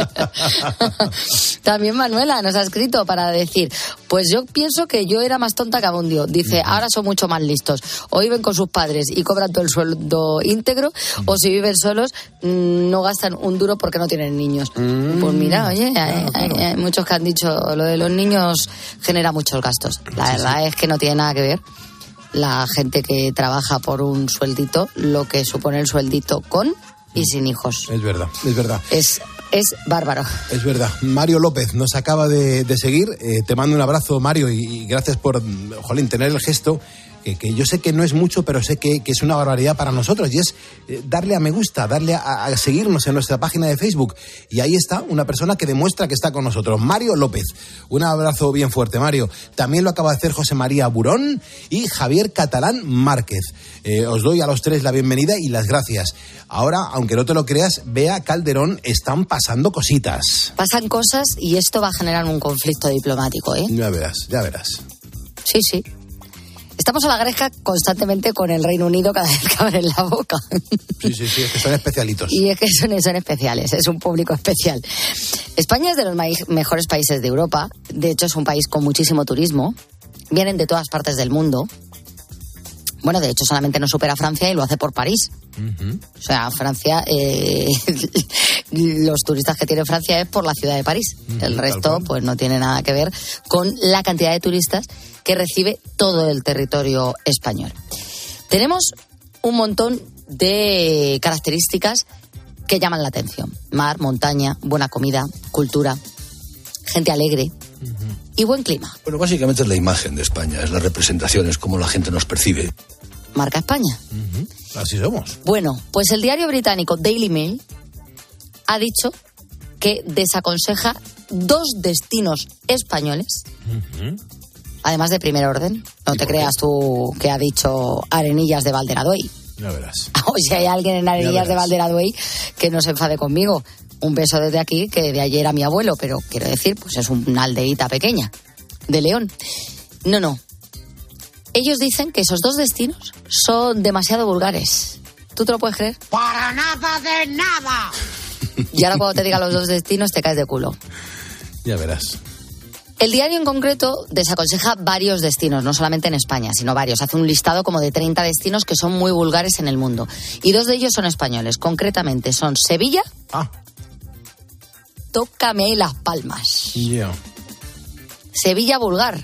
K: También Manuela nos ha escrito para decir, pues yo pienso que yo era más tonta que Abundio. Dice, ahora son mucho más listos. O viven con sus padres y cobran todo el sueldo íntegro, o si viven solos, no gastan un duro porque no tienen niños. Pues mira, oye, hay muchos que han dicho, lo de los niños genera muchos gastos. La verdad es que no tiene nada que ver la gente que trabaja por un sueldito, lo que supone el sueldito con y sin hijos.
A: Es verdad, es verdad.
K: Es bárbaro.
A: Es verdad. Mario López nos acaba de seguir. Te mando un abrazo, Mario, y gracias por, tener el gesto, que yo sé que no es mucho, pero sé que es una barbaridad para nosotros, y es darle a me gusta, darle a seguirnos en nuestra página de Facebook. Y ahí está una persona que demuestra que está con nosotros, Mario López. Un abrazo bien fuerte, Mario. También lo acaba de hacer José María Burón y Javier Catalán Márquez. Os doy a los 3 la bienvenida y las gracias. Ahora, aunque no te lo creas, Bea Calderón, están pasando cositas.
K: Pasan cosas y esto va a generar un conflicto diplomático, ¿eh?
A: Ya verás.
K: Sí. Estamos a la gresca constantemente con el Reino Unido cada vez que abren la boca.
A: Sí, es que son especialitos.
K: Y es que son especiales, es un público especial. España es de los mejores países de Europa. De hecho, es un país con muchísimo turismo. Vienen de todas partes del mundo. Bueno, de hecho, solamente no supera a Francia y lo hace por París. Uh-huh. O sea, Francia, los turistas que tiene Francia es por la ciudad de París. Uh-huh. El resto, pues no tiene nada que ver con la cantidad de turistas que recibe todo el territorio español. Tenemos un montón de características que llaman la atención. Mar, montaña, buena comida, cultura, gente alegre. Uh-huh. Y buen clima.
F: Bueno, básicamente es la imagen de España, es la representación, es cómo la gente nos percibe.
K: Marca España.
A: Uh-huh. Así somos.
K: Bueno, pues el diario británico Daily Mail ha dicho que desaconseja 2 destinos españoles, uh-huh, además de primer orden. No te creas tú que ha dicho Arenillas de Valderaduey.
A: Ya verás.
K: O si hay alguien en Arenillas de Valderaduey que no se enfade conmigo. Un beso desde aquí, que de ayer a mi abuelo, pero quiero decir, pues es una aldeíta pequeña de León. No. Ellos dicen que esos 2 destinos son demasiado vulgares. ¿Tú te lo puedes creer?
V: ¡Para nada de nada!
K: Y ahora cuando te diga los 2 destinos te caes de culo.
A: Ya verás.
K: El diario en concreto desaconseja varios destinos, no solamente en España, sino varios. Hace un listado como de 30 destinos que son muy vulgares en el mundo. Y 2 de ellos son españoles. Concretamente son Sevilla. Tócame ahí las palmas.
A: Yeah.
K: Sevilla vulgar.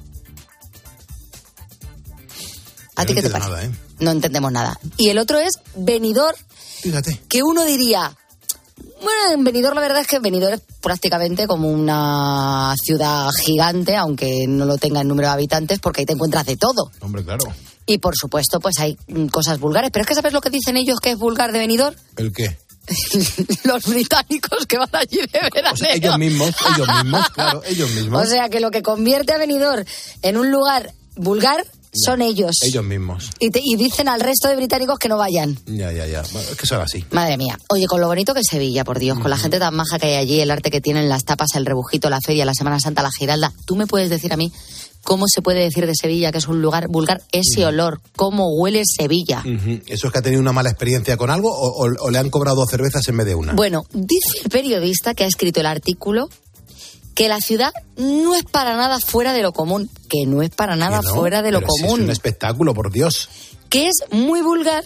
K: ¿A ti qué te parece?
A: Nada,
K: No entendemos nada. Y el otro es Benidorm.
A: Fíjate.
K: Que uno diría, bueno, en Benidorm la verdad es que Benidorm es prácticamente como una ciudad gigante, aunque no lo tenga en número de habitantes, porque ahí te encuentras de todo.
A: Hombre, claro.
K: Y por supuesto, pues hay cosas vulgares. Pero es que ¿sabes lo que dicen ellos que es vulgar de Benidorm?
A: ¿El qué?
K: Los británicos que van allí de veraneo.
A: O sea, ellos mismos, claro, ellos mismos.
K: O sea, que lo que convierte a Benidorm en un lugar vulgar Son ellos.
A: Ellos mismos.
K: Y dicen al resto de británicos que no vayan.
A: Ya. Bueno, es que son así.
K: Madre mía. Oye, con lo bonito que es Sevilla, por Dios, con la gente tan maja que hay allí, el arte que tienen, las tapas, el rebujito, la feria, la Semana Santa, la Giralda. ¿Tú me puedes decir a mí cómo se puede decir de Sevilla que es un lugar vulgar? Ese olor, cómo huele Sevilla.
A: ¿Eso es que ha tenido una mala experiencia con algo o le han cobrado 2 cervezas en vez de una?
K: Bueno, dice el periodista que ha escrito el artículo que la ciudad no es para nada fuera de lo común, que no es para nada fuera de lo común.
A: Si es un espectáculo, por Dios.
K: Que es muy vulgar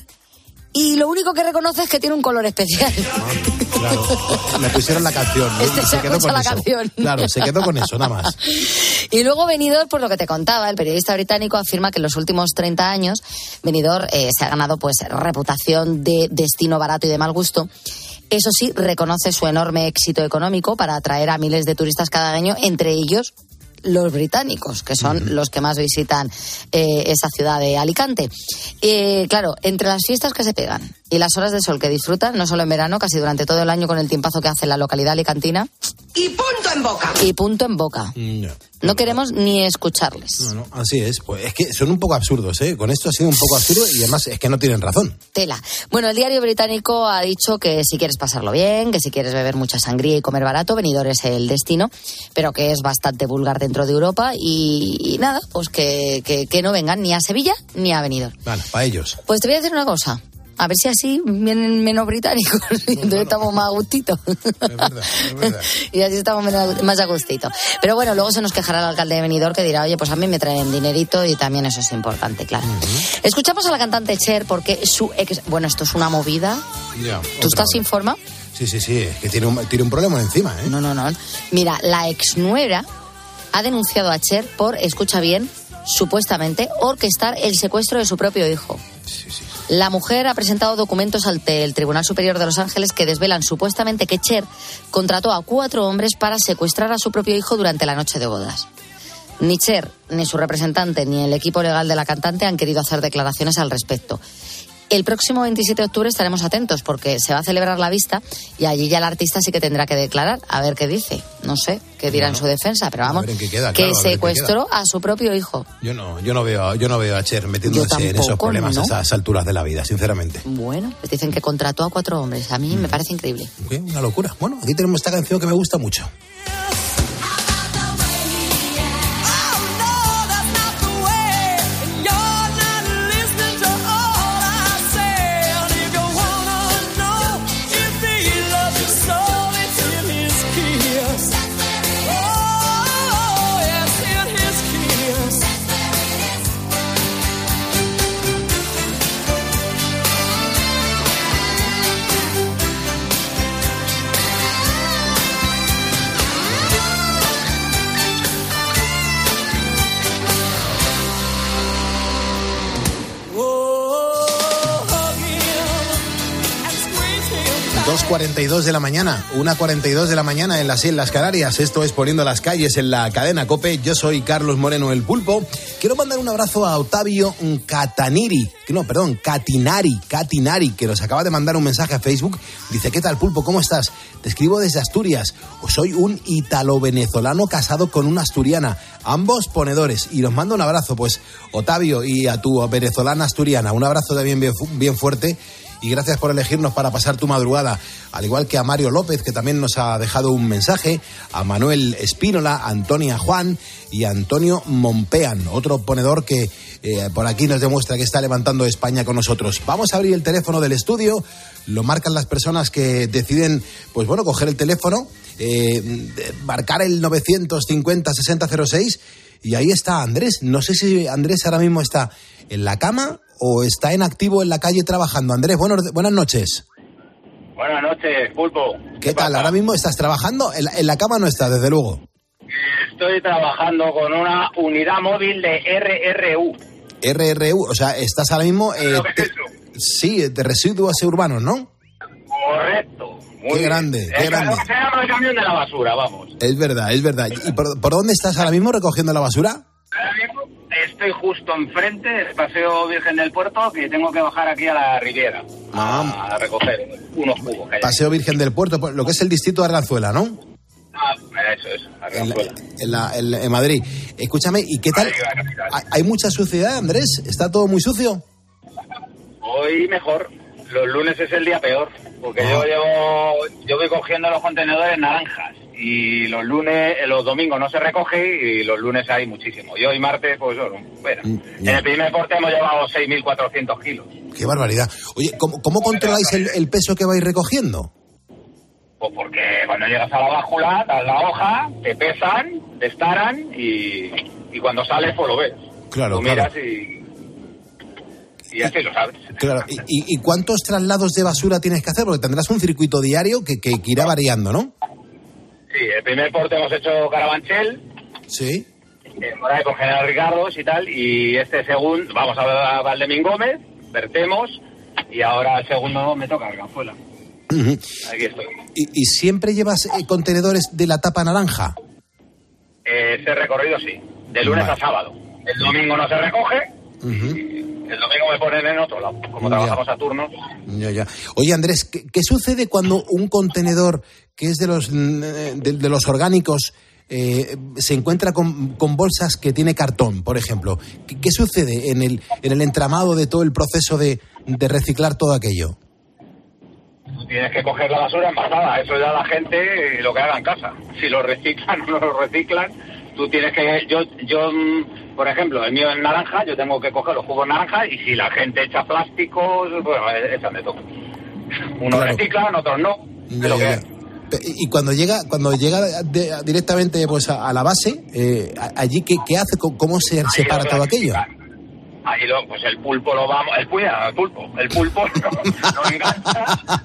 K: y lo único que reconoce es que tiene un color especial.
A: Claro, le pusieron la canción.
K: Se quedó con la canción.
A: Claro, se quedó con eso, nada más.
K: Y luego Benidorm, por lo que te contaba, el periodista británico afirma que en los últimos 30 años Benidorm se ha ganado pues reputación de destino barato y de mal gusto. Eso sí, reconoce su enorme éxito económico para atraer a miles de turistas cada año, entre ellos los británicos, que son los que más visitan esa ciudad de Alicante. Claro, entre las fiestas que se pegan y las horas de sol que disfrutan, no solo en verano, casi durante todo el año con el tiempazo que hace en la localidad alicantina.
V: Y punto en boca.
K: Y punto en boca. No queremos ni escucharles.
A: No, así es. Pues es que son un poco absurdos, ¿eh? Con esto ha sido un poco absurdo y además es que no tienen razón.
K: Tela. Bueno, el diario británico ha dicho que si quieres pasarlo bien, que si quieres beber mucha sangría y comer barato, Benidorm es el destino, pero que es bastante vulgar dentro de Europa y nada, pues que no vengan ni a Sevilla ni a Benidorm.
A: Vale, para ellos.
K: Pues te voy a decir una cosa. A ver si así vienen menos británicos y entonces estamos más a gustito.
A: Es verdad.
K: Y así estamos más a gustito. Pero bueno, luego se nos quejará el alcalde de Benidorm que dirá, oye, pues a mí me traen dinerito y también eso es importante, claro. Escuchamos a la cantante Cher porque su ex... Bueno, esto es una movida. ¿Tú estás informado?
A: Sí, es que tiene un problema encima, ¿eh?
K: No. Mira, la exnuera ha denunciado a Cher por, escucha bien, supuestamente orquestar el secuestro de su propio hijo.
A: Sí.
K: La mujer ha presentado documentos ante el Tribunal Superior de Los Ángeles que desvelan supuestamente que Cher contrató a 4 hombres para secuestrar a su propio hijo durante la noche de bodas. Ni Cher, ni su representante, ni el equipo legal de la cantante han querido hacer declaraciones al respecto. El próximo 27 de octubre estaremos atentos porque se va a celebrar la vista y allí ya el artista sí que tendrá que declarar, a ver qué dice. No sé qué dirá en su defensa, pero vamos, que secuestró a su propio hijo.
A: Yo no veo a Cher metiéndose en esos problemas a esas alturas de la vida, sinceramente.
K: Bueno, pues dicen que contrató a 4 hombres. A mí me parece increíble.
A: Una locura. Bueno, aquí tenemos esta canción que me gusta mucho. Dos 42 de la mañana, 1:42 de la mañana en las Islas Canarias. Esto es Poniendo las Calles en la cadena COPE. Yo soy Carlos Moreno, el Pulpo. Quiero mandar un abrazo a Ottavio Catinari, que nos acaba de mandar un mensaje a Facebook. Dice, ¿qué tal, Pulpo? ¿Cómo estás? Te escribo desde Asturias. Soy un italo-venezolano casado con una asturiana, ambos ponedores. Y nos manda un abrazo, pues, Ottavio, y a tu venezolana asturiana. Un abrazo también bien fuerte. Y gracias por elegirnos para pasar tu madrugada, al igual que a Mario López, que también nos ha dejado un mensaje, a Manuel Espínola, a Antonia Juan y a Antonio Mompean, otro ponedor que por aquí nos demuestra que está levantando España con nosotros. Vamos a abrir el teléfono del estudio, lo marcan las personas que deciden, pues bueno, coger el teléfono, marcar el 950-6006 y ahí está Andrés. No sé si Andrés ahora mismo está en la cama o está en activo en la calle trabajando. Andrés, buenas noches.
E: Buenas noches, Pulpo.
A: ¿Qué tal? ¿Ahora mismo estás trabajando? En la cama no estás, desde luego.
E: Estoy trabajando con una unidad móvil de RRU.
A: RRU, o sea, estás ahora mismo...
E: ¿Qué es eso?
A: Sí, de residuos urbanos, ¿no?
E: Correcto.
A: Qué grande, qué grande.
E: Se llama el camión de la basura, vamos.
A: Es verdad. ¿Y por dónde estás ahora mismo recogiendo la basura?
E: Ahora mismo estoy justo enfrente del Paseo Virgen del Puerto, que tengo que bajar aquí a la Riviera a recoger unos cubos que hay.
A: Paseo Virgen del Puerto, lo que es el distrito de Arganzuela, ¿no? En Madrid. Escúchame, ¿y qué tal? ¿Hay mucha suciedad, Andrés? ¿Está todo muy sucio?
E: Hoy mejor. Los lunes es el día peor, porque yo voy cogiendo los contenedores naranjas y los domingos no se recoge y los lunes hay muchísimo. Y hoy martes, pues bueno, en el primer porte hemos llevado 6.400 kilos.
A: ¡Qué barbaridad! Oye, ¿cómo controláis el peso que vais recogiendo?
E: Pues porque cuando llegas a la báscula, das la hoja, te pesan, te estaran y cuando sales, pues lo ves.
A: Claro,
E: Tú miras y así lo sabes.
A: Claro. ¿Y cuántos traslados de basura tienes que hacer? Porque tendrás un circuito diario que irá variando, ¿no?
E: Sí, el primer porte hemos hecho Carabanchel.
A: Sí.
E: Por ahí con General Ricardos y tal. Y este segundo, vamos a Valdemín Gómez, vertemos. Y ahora el segundo me toca Arganzuela. Aquí estoy.
A: ¿Y siempre llevas contenedores de la tapa naranja?
E: Ese recorrido sí, de lunes a sábado. El domingo no se recoge. El domingo me ponen en otro lado, como trabajamos a turnos.
A: Ya. Oye, Andrés, ¿qué sucede cuando un contenedor que es de los orgánicos se encuentra con bolsas que tiene cartón, por ejemplo? ¿Qué sucede en el entramado de todo el proceso de reciclar todo aquello?
E: Tienes que coger la basura envasada, eso ya la gente lo que haga en casa. Si lo reciclan o no lo reciclan, tú tienes que... Yo por ejemplo, el mío es naranja, yo tengo que coger los jugos naranja y si la gente echa plásticos, bueno, esa me toca. Unos reciclan, otros no.
A: Y cuando llega directamente pues a la base, allí ¿qué hace? ¿Cómo se separa todo aquello?
E: Ahí pues el pulpo lo vamos, el pulpo lo engancha,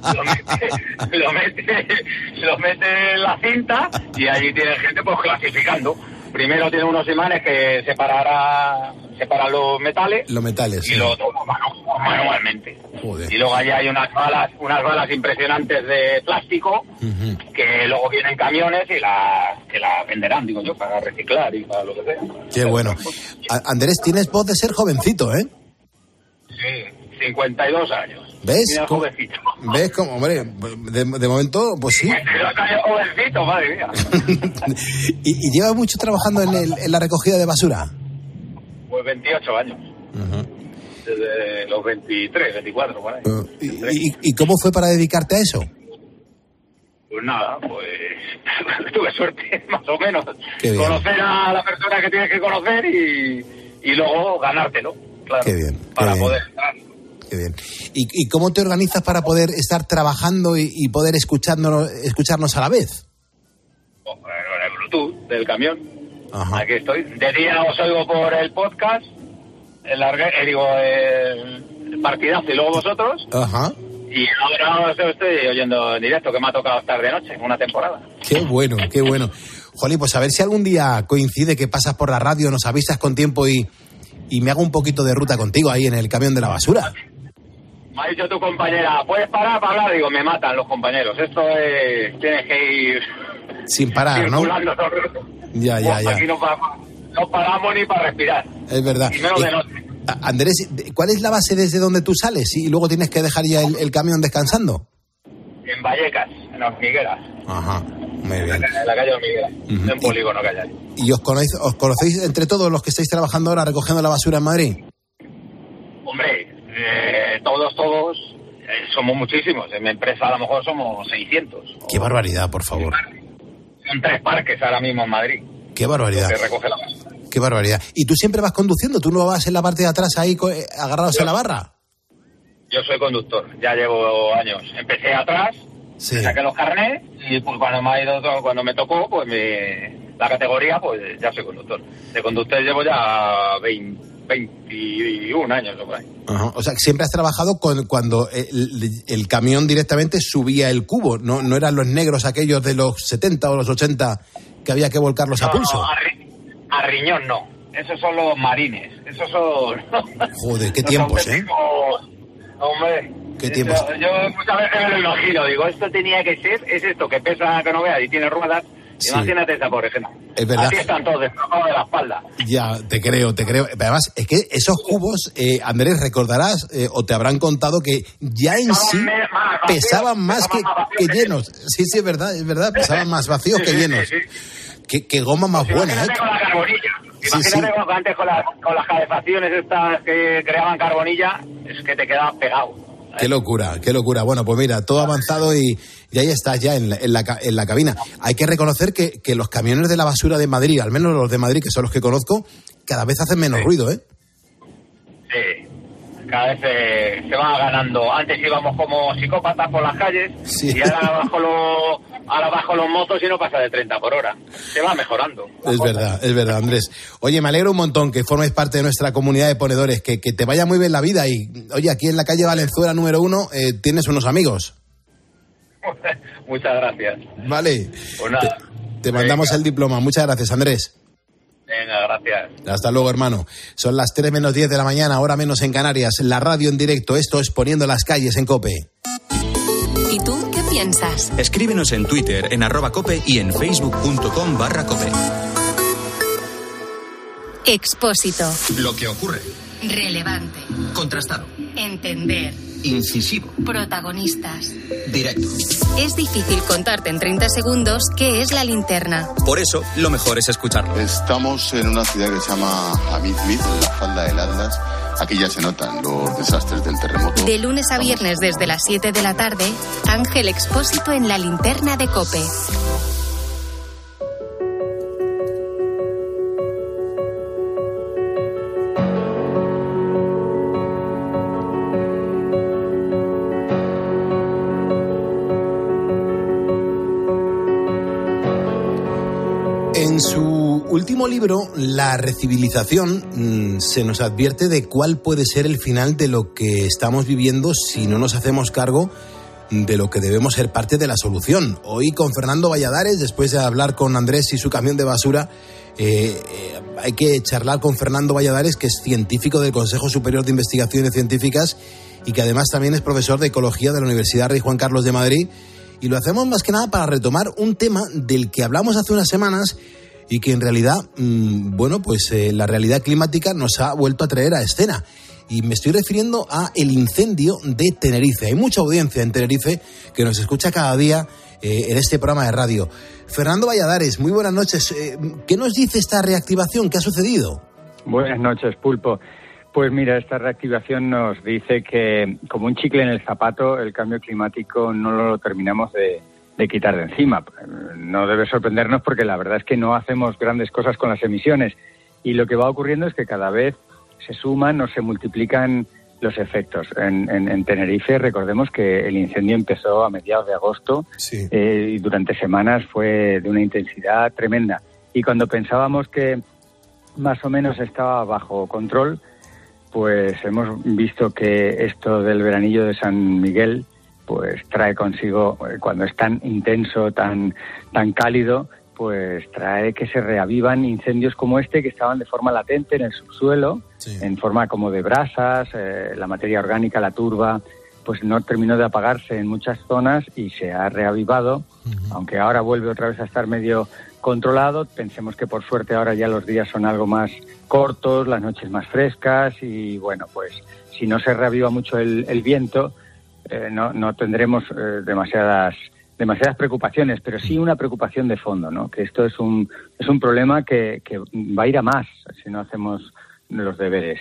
E: lo mete en la cinta y allí tiene gente pues clasificando. Primero tiene unos imanes que separan los metales. Y lo toma manualmente. Joder. Y luego allí hay unas balas impresionantes de plástico que luego vienen en camiones y que la venderán, digo yo, para reciclar y para lo que sea.
A: Qué bueno. Andrés, tienes voz de ser jovencito, ¿eh?
E: Sí, 52 años.
A: ¿Ves?
E: Jovencito.
A: ¿Ves cómo, hombre? De momento, pues sí.
E: 52 años jovencito, madre mía.
A: ¿Y llevas mucho trabajando en la recogida de basura?
E: Pues 28 años. Desde los 23, 24, por ahí.
A: ¿Y cómo fue para dedicarte a eso?
E: Pues nada, pues tuve suerte, más o menos.
A: Conocer
E: a la persona que tienes que conocer y luego ganártelo, claro.
A: Qué bien.
E: Para poder entrar.
A: Qué bien. ¿Y cómo te organizas para poder estar trabajando y poder escucharnos a la vez?
E: Pues, el Bluetooth del camión.
A: Ajá.
E: Aquí estoy. De día os oigo por el podcast, el partidazo y luego vosotros.
A: Ajá.
E: Y ahora os estoy oyendo en directo, que me ha tocado estar de noche, una temporada.
A: Qué bueno, qué bueno. Jolín, pues a ver si algún día coincide que pasas por la radio, nos avisas con tiempo y me hago un poquito de ruta contigo ahí en el camión de la basura.
E: Me ha dicho tu compañera, ¿puedes parar para hablar? Digo, me matan los compañeros. Esto es... Tienes que ir...
A: Sin parar, ¿no? Ya.
E: Aquí no paramos ni para respirar.
A: Es verdad.
E: Y menos de noche.
A: Andrés, ¿cuál es la base desde donde tú sales y luego tienes que dejar ya el camión descansando?
E: En Vallecas, en Hormigueras.
A: Ajá, muy bien.
E: En la calle Hormigueras, en un polígono que hay ahí.
A: ¿Y os conocéis entre todos los que estáis trabajando ahora recogiendo la basura en Madrid?
E: Hombre, todos, somos muchísimos. En mi empresa a lo mejor somos 600.
A: ¡Qué barbaridad, por favor!
E: Son 3 parques ahora mismo en Madrid.
A: ¡Qué barbaridad!
E: Que recoge la basura.
A: ¡Qué barbaridad! ¿Y tú siempre vas conduciendo? ¿Tú no vas en la parte de atrás ahí agarrados en la barra?
E: Yo soy conductor, ya llevo años. Empecé atrás, saqué los carnés y pues cuando me tocó pues la categoría, pues ya soy conductor. De conductor llevo ya 21 años o por ahí.
A: Ajá. O sea, siempre has trabajado cuando el camión directamente subía el cubo, no eran los negros aquellos de los 70 o los 80 que había que volcarlos a pulso.
E: No, a riñón no, esos son los marines, esos son...
A: Joder, qué tiempos, ¿eh?
E: Hombre,
A: qué tiempos.
E: Yo muchas veces me lo imagino, digo, esto tenía que ser, es esto que pesa que no veas y tiene ruedas,
A: Sí.
E: Imagínate esa, por ejemplo.
A: Es verdad.
E: Así están todos destrozados de la espalda.
A: Ya, te creo. Pero además, es que esos cubos, Andrés, recordarás, o te habrán contado que ya en sí pesaban más que llenos. Sí, es verdad, pesaban más vacíos que llenos. Sí. Qué goma más buena, ¿eh?
E: Con la carbonilla. Imagínate antes con las calefacciones estas que creaban carbonilla, es que te quedabas pegado.
A: Qué locura. Bueno, pues mira, todo avanzado y ahí estás ya en la cabina. Hay que reconocer que los camiones de la basura de Madrid, al menos los de Madrid, que son los que conozco, cada vez hacen menos ruido, ¿eh?
E: Sí, cada vez se va ganando. Antes íbamos como psicópatas por las calles, y ahora bajo los motos y no pasa de 30 por hora. Se va mejorando.
A: Es verdad, Andrés. Oye, me alegro un montón que formes parte de nuestra comunidad de ponedores, que te vaya muy bien la vida y, oye, aquí en la calle Valenzuela número 1 tienes unos amigos.
E: Muchas gracias.
A: Vale.
E: Pues nada.
A: Te mandamos el diploma. Muchas gracias, Andrés.
E: Venga, gracias.
A: Hasta luego, hermano. Son las 3 menos 10 de la mañana, hora menos en Canarias. La radio en directo. Esto es Poniendo las calles en COPE.
C: ¿Y tú qué piensas?
B: Escríbenos en Twitter, en @cope y en facebook.com/cope.
C: Expósito.
B: Lo que ocurre.
C: Relevante.
B: Contrastado.
C: Entender.
B: Incisivo.
C: Protagonistas.
B: Directo.
C: Es difícil contarte en 30 segundos qué es la linterna.
B: Por eso, lo mejor es escucharlo.
G: Estamos en una ciudad que se llama Hamid Mid, en la falda del Atlas. Aquí ya se notan los desastres del terremoto.
C: De lunes a viernes desde las 7 de la tarde, Ángel Expósito en la linterna de COPE.
A: En su último libro, La recivilización, se nos advierte de cuál puede ser el final de lo que estamos viviendo si no nos hacemos cargo de lo que debemos ser parte de la solución. Hoy con Fernando Valladares, después de hablar con Andrés y su camión de basura, hay que charlar con Fernando Valladares, que es científico del Consejo Superior de Investigaciones Científicas y que además también es profesor de Ecología de la Universidad Rey Juan Carlos de Madrid. Y lo hacemos más que nada para retomar un tema del que hablamos hace unas semanas y que en realidad, la realidad climática nos ha vuelto a traer a escena. Y me estoy refiriendo a el incendio de Tenerife. Hay mucha audiencia en Tenerife que nos escucha cada día en este programa de radio. Fernando Valladares, muy buenas noches. ¿Qué nos dice esta reactivación? ¿Qué ha sucedido?
U: Buenas noches, Pulpo. Pues mira, esta reactivación nos dice que, como un chicle en el zapato, el cambio climático no lo terminamos de quitar de encima. No debe sorprendernos porque la verdad es que no hacemos grandes cosas con las emisiones. Y lo que va ocurriendo es que cada vez se suman o se multiplican los efectos. En Tenerife, recordemos que el incendio empezó a mediados de agosto, sí, y durante semanas fue de una intensidad tremenda. Y cuando pensábamos que más o menos estaba bajo control, pues hemos visto que esto del veranillo de San Miguel pues trae consigo, cuando es tan intenso, tan cálido, pues trae que se reavivan incendios como este, que estaban de forma latente en el subsuelo, sí, en forma como de brasas, la materia orgánica, la turba, pues no terminó de apagarse en muchas zonas y se ha reavivado, aunque ahora vuelve otra vez a estar medio controlado. Pensemos que por suerte ahora ya los días son algo más cortos, las noches más frescas y bueno, pues si no se reaviva mucho el viento, no tendremos demasiadas preocupaciones, pero sí una preocupación de fondo, ¿no? Que esto es un problema que va a ir a más si no hacemos los deberes.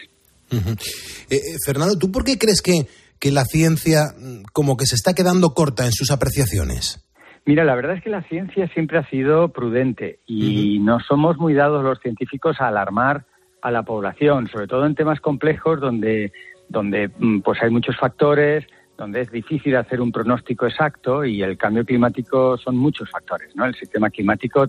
A: Fernando, ¿tú por qué crees que la ciencia como que se está quedando corta en sus apreciaciones?
U: Mira, la verdad es que la ciencia siempre ha sido prudente y no somos muy dados los científicos a alarmar a la población, sobre todo en temas complejos donde pues hay muchos factores, donde es difícil hacer un pronóstico exacto y el cambio climático son muchos factores, ¿no? El sistema climático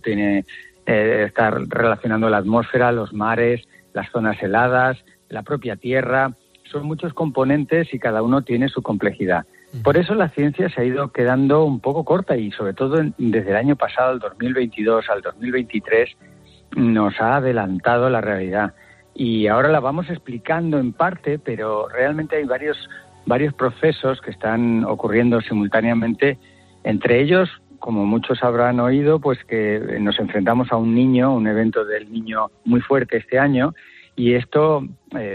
U: está relacionando la atmósfera, los mares, las zonas heladas, la propia tierra. Son muchos componentes y cada uno tiene su complejidad. Por eso la ciencia se ha ido quedando un poco corta y sobre todo desde el año pasado, el 2022 al 2023, nos ha adelantado la realidad. Y ahora la vamos explicando en parte, pero realmente hay varios procesos que están ocurriendo simultáneamente, entre ellos como muchos habrán oído, pues que nos enfrentamos a un evento del Niño muy fuerte este año, y esto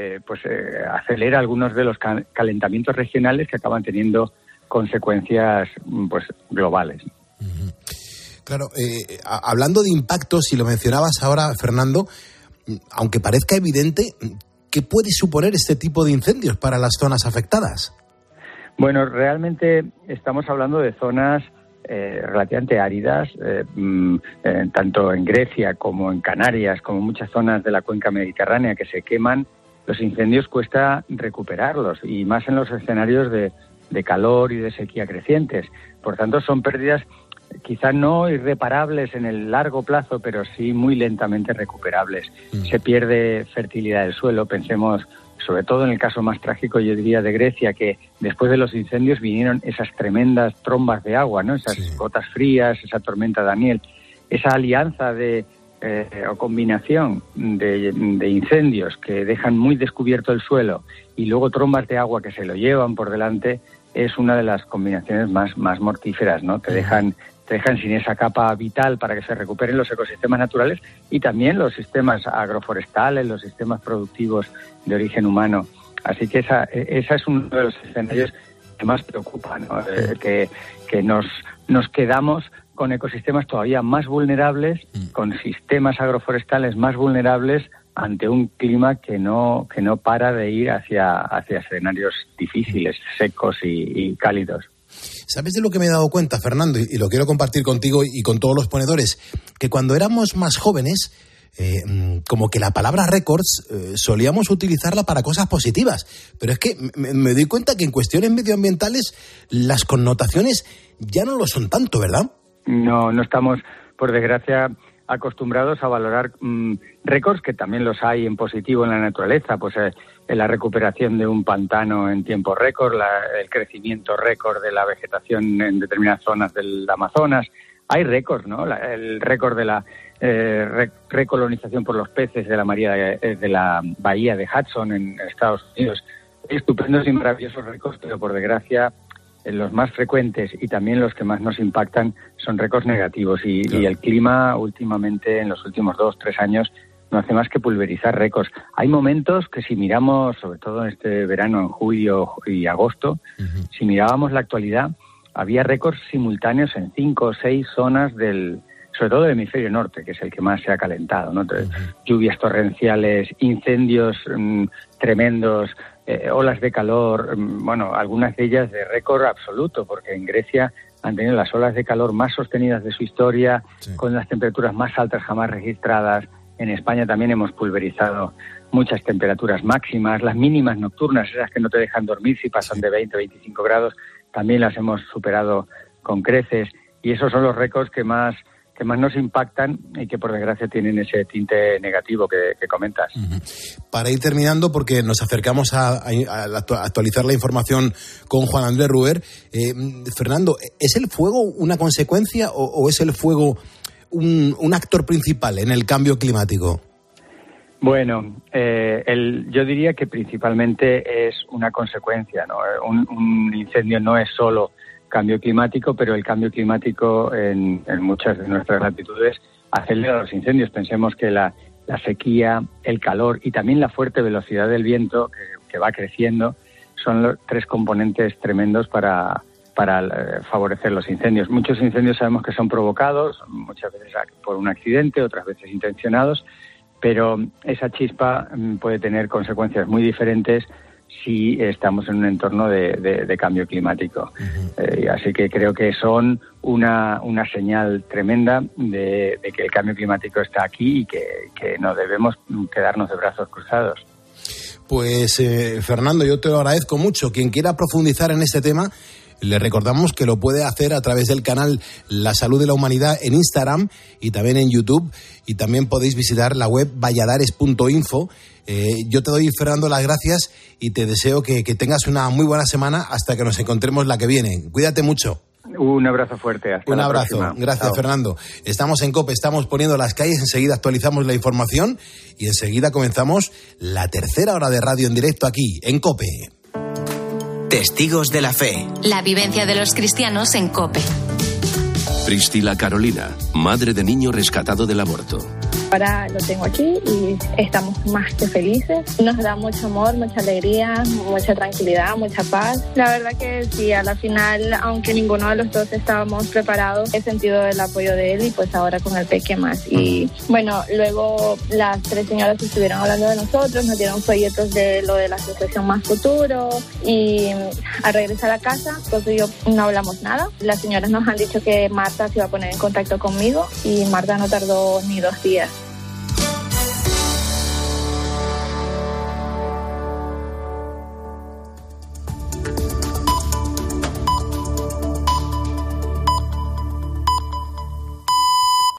U: acelera algunos de los calentamientos regionales que acaban teniendo consecuencias pues globales.
A: Claro, hablando de impactos, y lo mencionabas ahora, Fernando, aunque parezca evidente, ¿qué puede suponer este tipo de incendios para las zonas afectadas?
U: Bueno, realmente estamos hablando de zonas relativamente áridas, tanto en Grecia como en Canarias, como muchas zonas de la cuenca mediterránea que se queman. Los incendios cuesta recuperarlos, y más en los escenarios de calor y de sequía crecientes. Por tanto, son pérdidas quizá no irreparables en el largo plazo, pero sí muy lentamente recuperables. Se pierde fertilidad del suelo. Pensemos, sobre todo en el caso más trágico, yo diría, de Grecia, que después de los incendios vinieron esas tremendas trombas de agua, ¿no? Esas gotas frías, esa tormenta Daniel, esa alianza o combinación de incendios que dejan muy descubierto el suelo y luego trombas de agua que se lo llevan por delante, es una de las combinaciones más mortíferas, ¿no? Te dejan sin esa capa vital para que se recuperen los ecosistemas naturales y también los sistemas agroforestales, los sistemas productivos de origen humano. Así que esa es uno de los escenarios que más preocupa, ¿no? Que nos quedamos con ecosistemas todavía más vulnerables, con sistemas agroforestales más vulnerables ante un clima que no para de ir hacia escenarios difíciles, secos y cálidos.
A: ¿Sabes de lo que me he dado cuenta, Fernando? Y lo quiero compartir contigo y con todos los ponedores, que cuando éramos más jóvenes, como que la palabra récords solíamos utilizarla para cosas positivas, pero es que me doy cuenta que en cuestiones medioambientales las connotaciones ya no lo son tanto, ¿verdad?
U: No estamos, por desgracia, acostumbrados a valorar récords, que también los hay en positivo en la naturaleza, pues la recuperación de un pantano en tiempo récord, el crecimiento récord de la vegetación en determinadas zonas del Amazonas. Hay récords, ¿no? El récord de la recolonización por los peces de la bahía de Hudson en Estados Unidos. Estupendos y maravillosos récords, pero por desgracia los más frecuentes y también los que más nos impactan son récords negativos, y el clima últimamente, en los últimos 2-3 años, no hace más que pulverizar récords. Hay momentos que, si miramos, sobre todo en este verano, en julio y agosto, si mirábamos la actualidad, había récords simultáneos en 5 o 6 zonas sobre todo del hemisferio norte, que es el que más se ha calentado, ¿no? Lluvias torrenciales, incendios tremendos, olas de calor, algunas de ellas de récord absoluto, porque en Grecia han tenido las olas de calor más sostenidas de su historia, con las temperaturas más altas jamás registradas. En España también hemos pulverizado muchas temperaturas máximas, las mínimas nocturnas, esas que no te dejan dormir si pasan de 20 a 25 grados, también las hemos superado con creces, y esos son los récords que más nos impactan y que por desgracia tienen ese tinte negativo que comentas.
A: Para ir terminando, porque nos acercamos a actualizar la información con Juan Andrés Ruber, Fernando, ¿es el fuego una consecuencia o es el fuego un actor principal en el cambio climático?
U: Bueno, yo diría que principalmente es una consecuencia, ¿no? Un incendio no es solo cambio climático, pero el cambio climático en muchas de nuestras latitudes acelera los incendios. Pensemos que la sequía, el calor y también la fuerte velocidad del viento que va creciendo son los 3 componentes tremendos para favorecer los incendios. Muchos incendios sabemos que son provocados, muchas veces por un accidente, otras veces intencionados, pero esa chispa puede tener consecuencias muy diferentes si estamos en un entorno de cambio climático. Así que creo que son una señal tremenda de que el cambio climático está aquí y que no debemos quedarnos de brazos cruzados.
A: Pues Fernando, yo te lo agradezco mucho. Quien quiera profundizar en este tema, le recordamos que lo puede hacer a través del canal La Salud de la Humanidad en Instagram y también en YouTube, y también podéis visitar la web valladares.info. Yo te doy, Fernando, las gracias y te deseo que tengas una muy buena semana hasta que nos encontremos la que viene. Cuídate mucho.
U: Un abrazo fuerte. Hasta
A: un
U: la
A: abrazo.
U: Próxima.
A: Gracias,
U: Chao.
A: Fernando. Estamos en COPE, estamos poniendo las calles, enseguida actualizamos la información y enseguida comenzamos la tercera hora de radio en directo aquí, en COPE.
B: Testigos de la Fe.
C: La vivencia de los cristianos en COPE.
D: Priscila Carolina, madre de niño rescatado del aborto.
H: Ahora lo tengo aquí y estamos más que felices. Nos da mucho amor, mucha alegría, mucha tranquilidad, mucha paz. La verdad que sí, a la final, aunque ninguno de los dos estábamos preparados, he sentido el apoyo de él y pues ahora con el peque más. Y bueno, luego las 3 señoras estuvieron hablando de nosotros, nos dieron folletos de lo de la asociación Más Futuro y al regresar a casa, pues yo no hablamos nada. Las señoras nos han dicho que Marta se iba a poner en contacto conmigo y Marta no tardó ni 2 días.